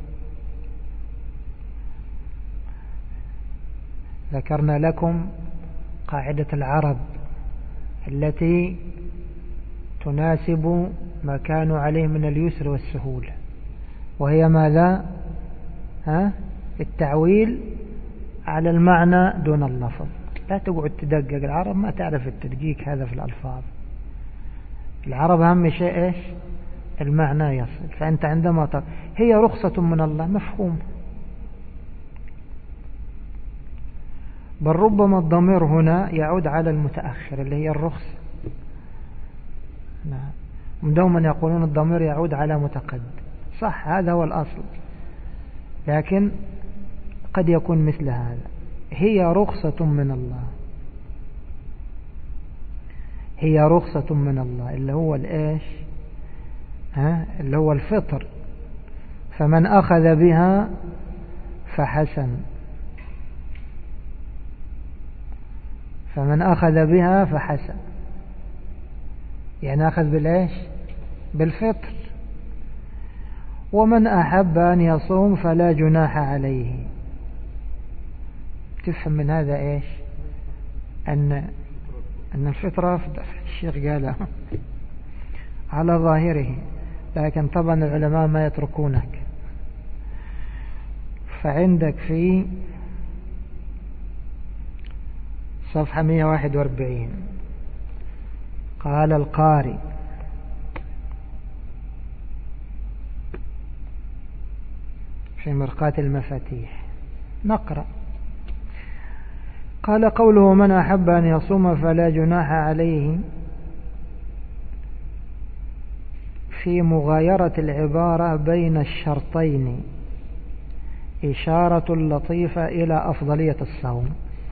ذكرنا لكم قاعدة العرب التي تناسب ما كانوا عليه من اليسر والسهولة، وهي ماذا؟ التعويل على المعنى دون اللفظ. لا تقعد تدقق، العرب ما تعرف التدقيق هذا في الألفاظ. العرب أهم شيء إيش؟ المعنى يصل. فأنت عندما هي رخصة من الله مفهوم، بل ربما الضمير هنا يعود على المتأخر اللي هي الرخصة. نعم، دوما يقولون الضمير يعود على متقدم، صح، هذا هو الأصل، لكن قد يكون مثل هذا. هي رخصة من الله، هي رخصة من الله اللي هو الإيش اللي هو الفطر. فمن أخذ بها فحسن، فمن أخذ بها فحسن، يعني أخذ بالإيش؟ بالفطر. ومن أحب أن يصوم فلا جناح عليه. تفهم من هذا إيش؟ أن الفطرة الشيخ قال على ظاهره، لكن طبعا العلماء ما يتركونك. فعندك في صفحة 141 قال القاري: في مرقاة المفاتيح، نقرأ. قال: قوله من أحب أن يصوم فلا جناح عليه، في مغايرة العبارة بين الشرطين إشارة لطيفة إلى أفضلية الصوم.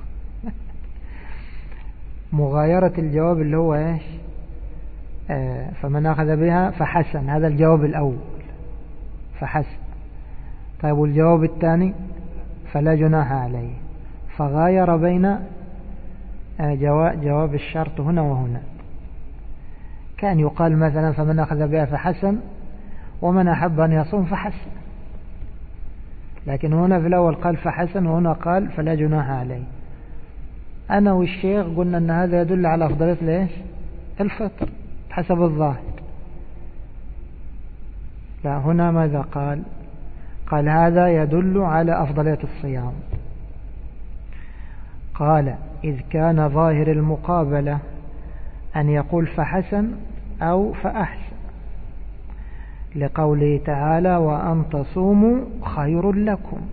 مغايرة الجواب اللي هو إيش؟ فمن أخذ بها فحسن، هذا الجواب الأول فحسن. طيب والجواب الثاني فلا جناح عليه، فغاير بين جواب الشرط هنا وهنا. كان يقال مثلا فمن أخذ بها فحسن، ومن أحب أن يصوم فحسن، لكن هنا في الأول قال فحسن وهنا قال فلا جناح عليه. أنا والشيخ قلنا أن هذا يدل على أفضلية ليش؟ الفطر حسب الظاهر. لا، هنا ماذا قال؟ قال هذا يدل على أفضلية الصيام. قال: إذ كان ظاهر المقابلة أن يقول فحسن أو فأحسن، لقوله تعالى: وأن تصوموا خير لكم.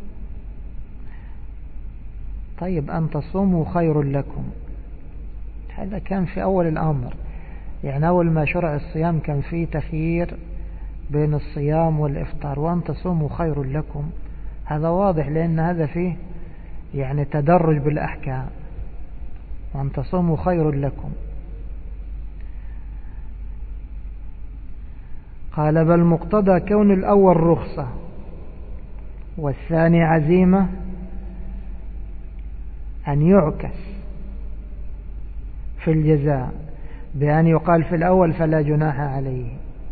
طيب أن تصوموا خير لكم، هذا كان في أول الأمر، يعني أول ما شرع الصيام كان فيه تخيير بين الصيام والإفطار. وأن تصوموا خير لكم هذا واضح، لأن هذا فيه يعني تدرج بالأحكام. وأن تصوموا خير لكم. قال: بل مقتضى كون الأول رخصة والثاني عزيمة أن يعكس في الجزاء بأن يقال في الأول فلا جناح عليه،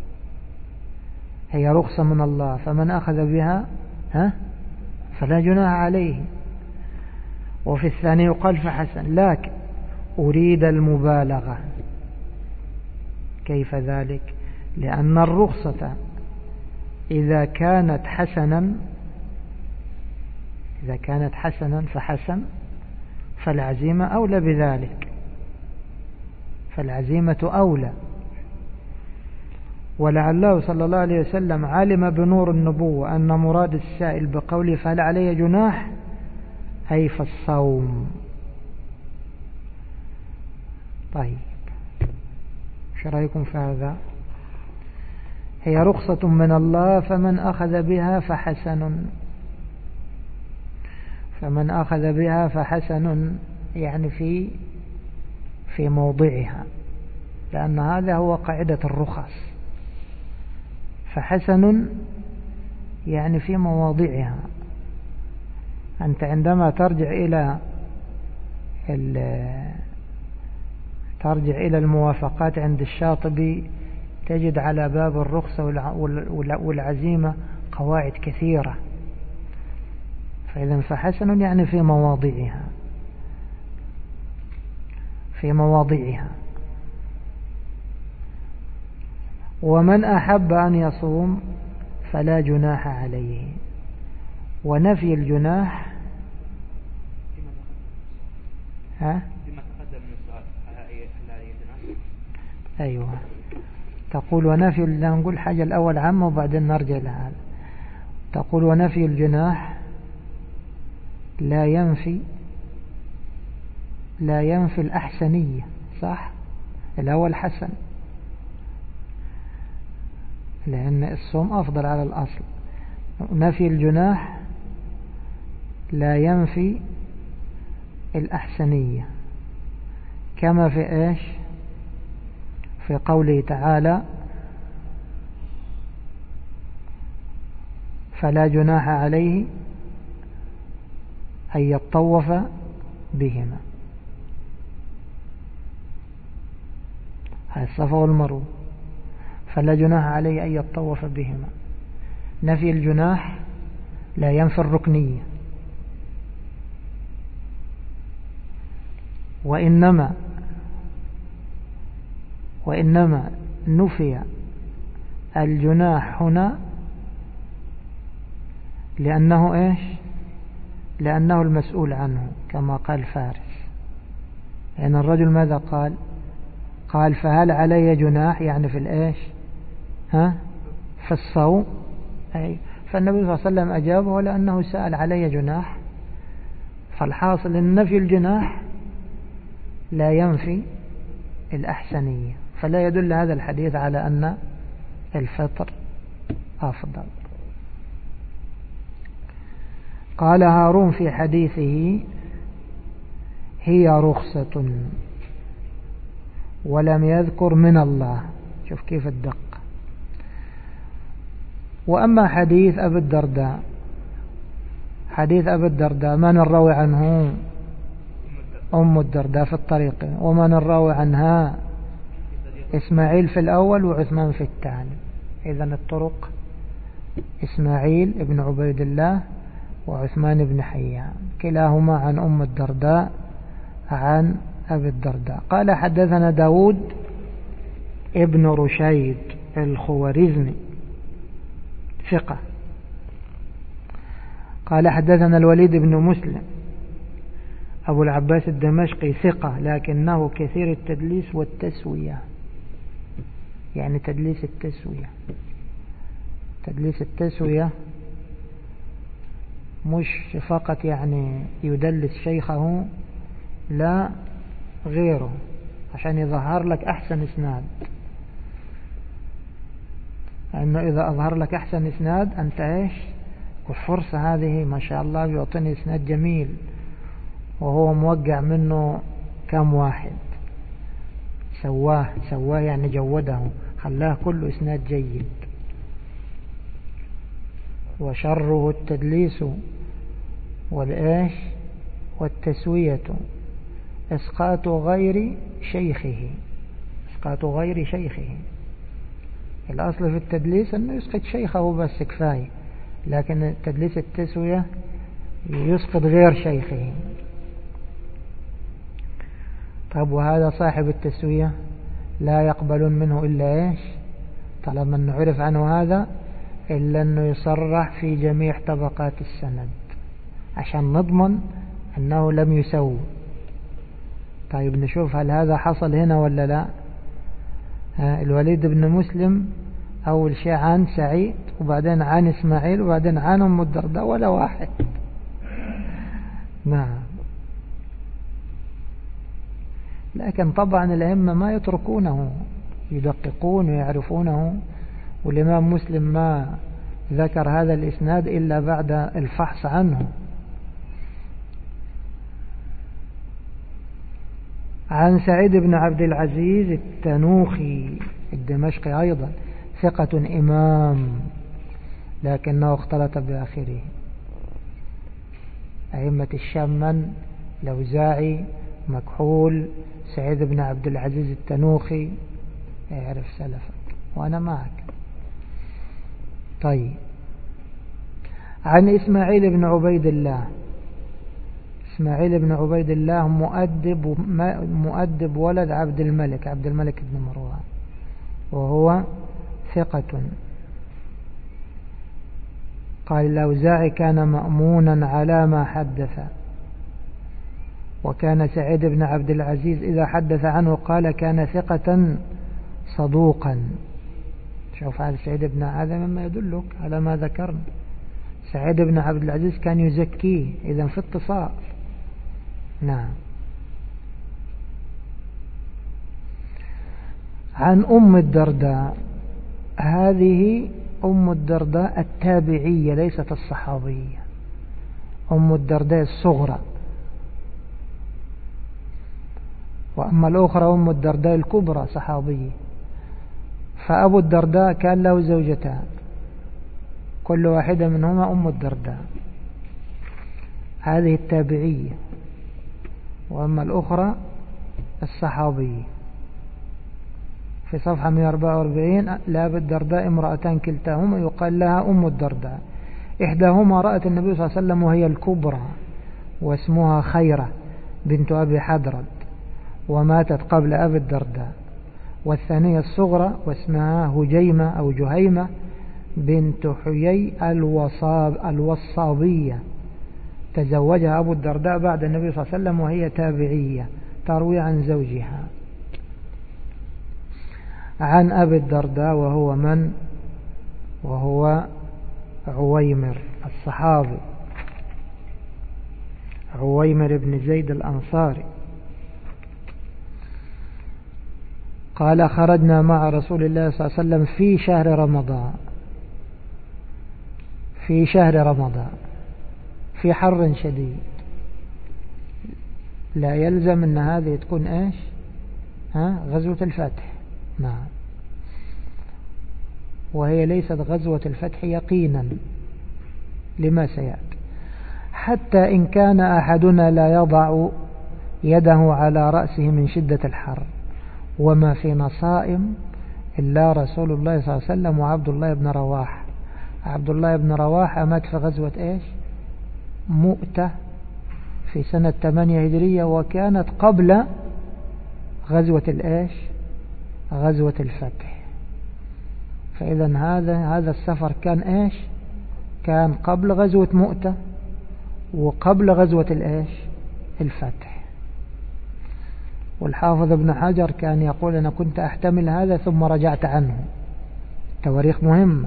هي رخصة من الله، فمن أخذ بها فلا جناح عليه. وفي الثاني يقال فحسن، لكن أريد المبالغة. كيف ذلك؟ لأن الرخصة إذا كانت حسنا فحسن، فالعزيمة أولى بذلك، فالعزيمة أولى. ولعله صلى الله عليه وسلم علم بنور النبوة أن مراد السائل بقوله فهل عليه جناح أي في الصوم. طيب، شو رأيكم في هذا؟ هي رخصة من الله، فمن أخذ بها فحسن. فمن أخذ بها فحسن يعني في موضعها، لأن هذا هو قاعدة الرخص. فحسن يعني في مواضعها. أنت عندما ترجع إلى الموافقات عند الشاطبي تجد على باب الرخصة والعزيمة قواعد كثيرة. فإذا فحسن يعني في مواضعها. ومن أحب أن يصوم فلا جناح عليه. ونفي الجناح بما تقدم من السؤال هل عليه جناح؟ أيوة، تقول ونفي، نقول حاجة الأول عامة وبعدين نرجع لها. تقول ونفي الجناح لا ينفي الأحسنية، صح؟ الأول حسن، لأن الصوم أفضل على الأصل. نفي الجناح لا ينفي الأحسنية، كما في إيش؟ في قوله تعالى فلا جناح عليه أن يطوف بهما، هذا الصفا والمروة، فلا جناح عليه أن يطوف بهما. نفي الجناح لا ينفي الركنية، وإنما نفي الجناح هنا لأنه إيش؟ لأنه المسؤول عنه كما قال فارس. يعني الرجل ماذا قال فهل علي جناح، يعني في الإيش في الصوم. أي فالنبي صلى الله عليه وسلم أجابه لأنه سأل علي جناح. فالحاصل أن نفي الجناح لا ينفي الأحسنية، فلا يدل هذا الحديث على أن الفطر أفضل. قال هارون في حديثه هي رخصة ولم يذكر من الله. شوف كيف الدقة. وأما حديث أبي الدرداء، حديث أبي الدرداء من الراوي عنه؟ أم الدرداء في الطريق. ومن الراوي عنها؟ إسماعيل في الأول وعثمان في الثاني. إذن الطرق إسماعيل ابن عبيد الله وعثمان بن حيان، كلاهما عن أم الدرداء عن أبي الدرداء. قال حدثنا داود ابن رشيد الخوارزمي ثقة. قال حدثنا الوليد بن مسلم أبو العباس الدمشقي ثقة، لكنه كثير التدليس والتسوية. يعني تدليس التسوية، تدليس التسوية مش فقط يعني يدلس شيخه، لا غيره، عشان يظهر لك أحسن إسناد. لأنه إذا أظهر لك أحسن إسناد أنت إيش؟ والفرصة هذه ما شاء الله بيعطيني إسناد جميل وهو موقع منه كم واحد، سواه يعني جوده، خلاه كله إسناد جيد. وشره التدليس والإيش والتسوية، إسقاط غير شيخه، إسقاط غير شيخه. الأصل في التدليس أنه يسقط شيخه بس كفاية، لكن تدليس التسوية يسقط غير شيخه. طيب وهذا صاحب التسوية لا يقبلون منه إلا إيش؟ طالما أنه عرف عنه هذا إلا أنه يصرح في جميع طبقات السند عشان نضمن أنه لم يسوي. طيب نشوف هل هذا حصل هنا ولا لا. الوليد بن مسلم أول شيء عن سعيد، وبعدين عن إسماعيل، وبعدين عن أم الدرداء، ولا واحد. نعم. لكن طبعا الأئمة ما يتركونه، يدققون ويعرفونه. والإمام مسلم ما ذكر هذا الإسناد إلا بعد الفحص عنه. عن سعيد بن عبد العزيز التنوخي الدمشقي أيضا ثقة إمام، لكنه اختلط بآخره. أئمة الشام من؟ الأوزاعي، مكحول، سعيد بن عبد العزيز التنوخي. اعرف سلفك وأنا معك. طيب عن إسماعيل بن عبيد الله. إسماعيل بن عبيد الله مؤدب ولد عبد الملك بن مروان، وهو ثقة. قال الأوزاعي كان مأمونا على ما حدث. وكان سعيد بن عبد العزيز إذا حدث عنه قال كان ثقة صدوقا. شوف هذا سعيد بن، هذا مما يدلك على ما ذكرنا. سعيد بن عبد العزيز كان يزكيه، إذن في اتصال. نعم. عن أم الدرداء. هذه أم الدرداء التابعية ليست الصحابية، أم الدرداء الصغرى. وأما الأخرى أم الدرداء الكبرى صحابية. فأبو الدرداء كان له زوجتان، كل واحدة منهما أم الدرداء، هذه التابعية، وأما الأخرى الصحابية. في صفحة 144 لأبي الدرداء امرأتان كلتاهما يقال لها أم الدرداء، إحداهما رأت النبي صلى الله عليه وسلم وهي الكبرى واسمها خيرة بنت أبي حدرد وماتت قبل أبي الدرداء، والثانية الصغرى واسمها هجيمة أو جهيمة بنت حيي الوصابية، تزوجها أبو الدرداء بعد النبي صلى الله عليه وسلم وهي تابعية تروي عن زوجها. عن أبي الدرداء وهو من؟ وهو عويمر الصحابي، عويمر بن زيد الأنصاري، قال خرجنا مع رسول الله صلى الله عليه وسلم في شهر رمضان، في شهر رمضان في حر شديد، لا يلزم أن هذه تكون إيش؟ غزوة الفتح، نعم، وهي ليست غزوة الفتح يقينا لما سيأتي. حتى إن كان أحدنا لا يضع يده على رأسه من شدة الحر، وما فينا صائم إلا رسول الله صلى الله عليه وسلم وعبد الله بن رواحة. عبد الله بن رواحة مات في غزوة إيش؟ مؤتة في سنة 8 هجرية، وكانت قبل غزوة الإيش؟ غزوة الفتح. فإذا هذا السفر كان إيش؟ كان قبل غزوة مؤتة وقبل غزوة الإيش؟ الفتح. والحافظ ابن حجر كان يقول أنا كنت أحتمل هذا ثم رجعت عنه، تواريخ مهمة.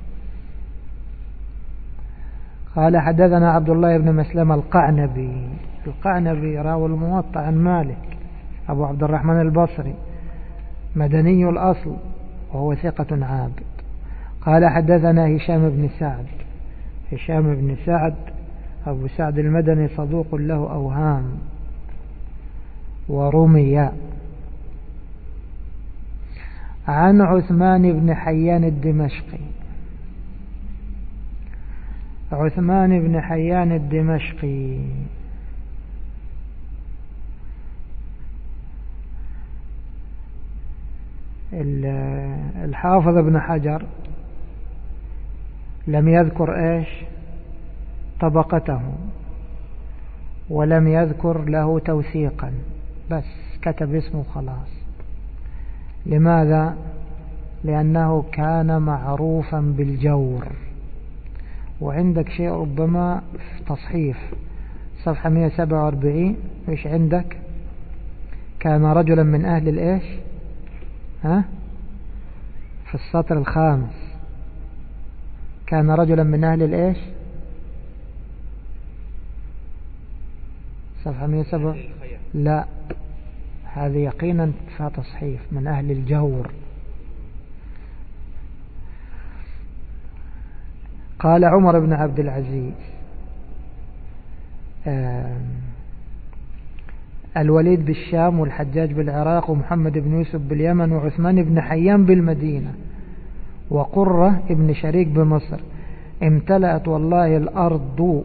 قال حدثنا عبد الله بن مسلمة القعنبي راوي الموطأ عن مالك أبو عبد الرحمن البصري، مدني الأصل وهو ثقة عابد. قال حدثنا هشام بن سعد أبو سعد المدني صدوق له أوهام ورمي. عن عثمان بن حيان الدمشقي، عثمان بن حيان الدمشقي الحافظ ابن حجر لم يذكر إيش؟ طبقته، ولم يذكر له توثيقا، بس كتب اسمه خلاص. لماذا؟ لأنه كان معروفا بالجور. وعندك شيء ربما في تصحيف صفحة 147 ايش عندك؟ كان رجلا من أهل الإيش؟ في السطر الخامس كان رجلا من أهل الإيش؟ صفحة 107. لا، هذه يقينا فيها تصحيف، من أهل الجور. قال عمر بن عبد العزيز الوليد بالشام والحجاج بالعراق ومحمد بن يوسف باليمن وعثمان بن حيان بالمدينة وقرة ابن شريك بمصر امتلأت والله الأرض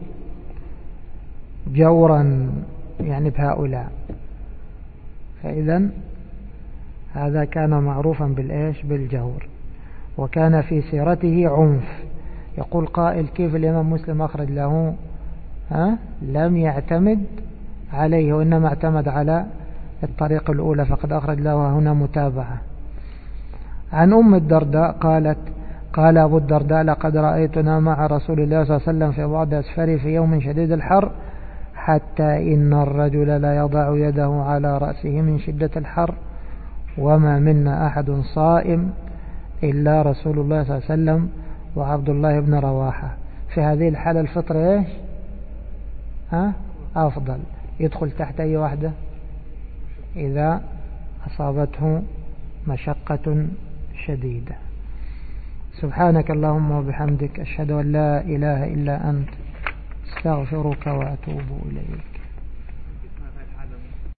جورا، يعني بهؤلاء. فإذا هذا كان معروفا بالإيش؟ بالجور. وكان في سيرته عنف. يقول قائل كيف الإمام مسلم أخرج له؟ لم يعتمد عليه وإنما اعتمد على الطريق الأولى، فقد أخرج له هنا متابعة. عن أم الدرداء قالت قال أبو الدرداء لقد رأيتنا مع رسول الله صلى الله عليه وسلم في بعض أسفاره في يوم شديد الحر حتى إن الرجل لا يضع يده على رأسه من شدة الحر، وما منا أحد صائم إلا رسول الله صلى الله عليه وسلم وعبد الله بن رواحة. في هذه الحالة الفطر إيش؟ أفضل، يدخل تحت أي واحدة؟ إذا أصابته مشقة شديدة. سبحانك اللهم وبحمدك، أشهد أن لا إله إلا أنت، استغفرك وأتوب إليك.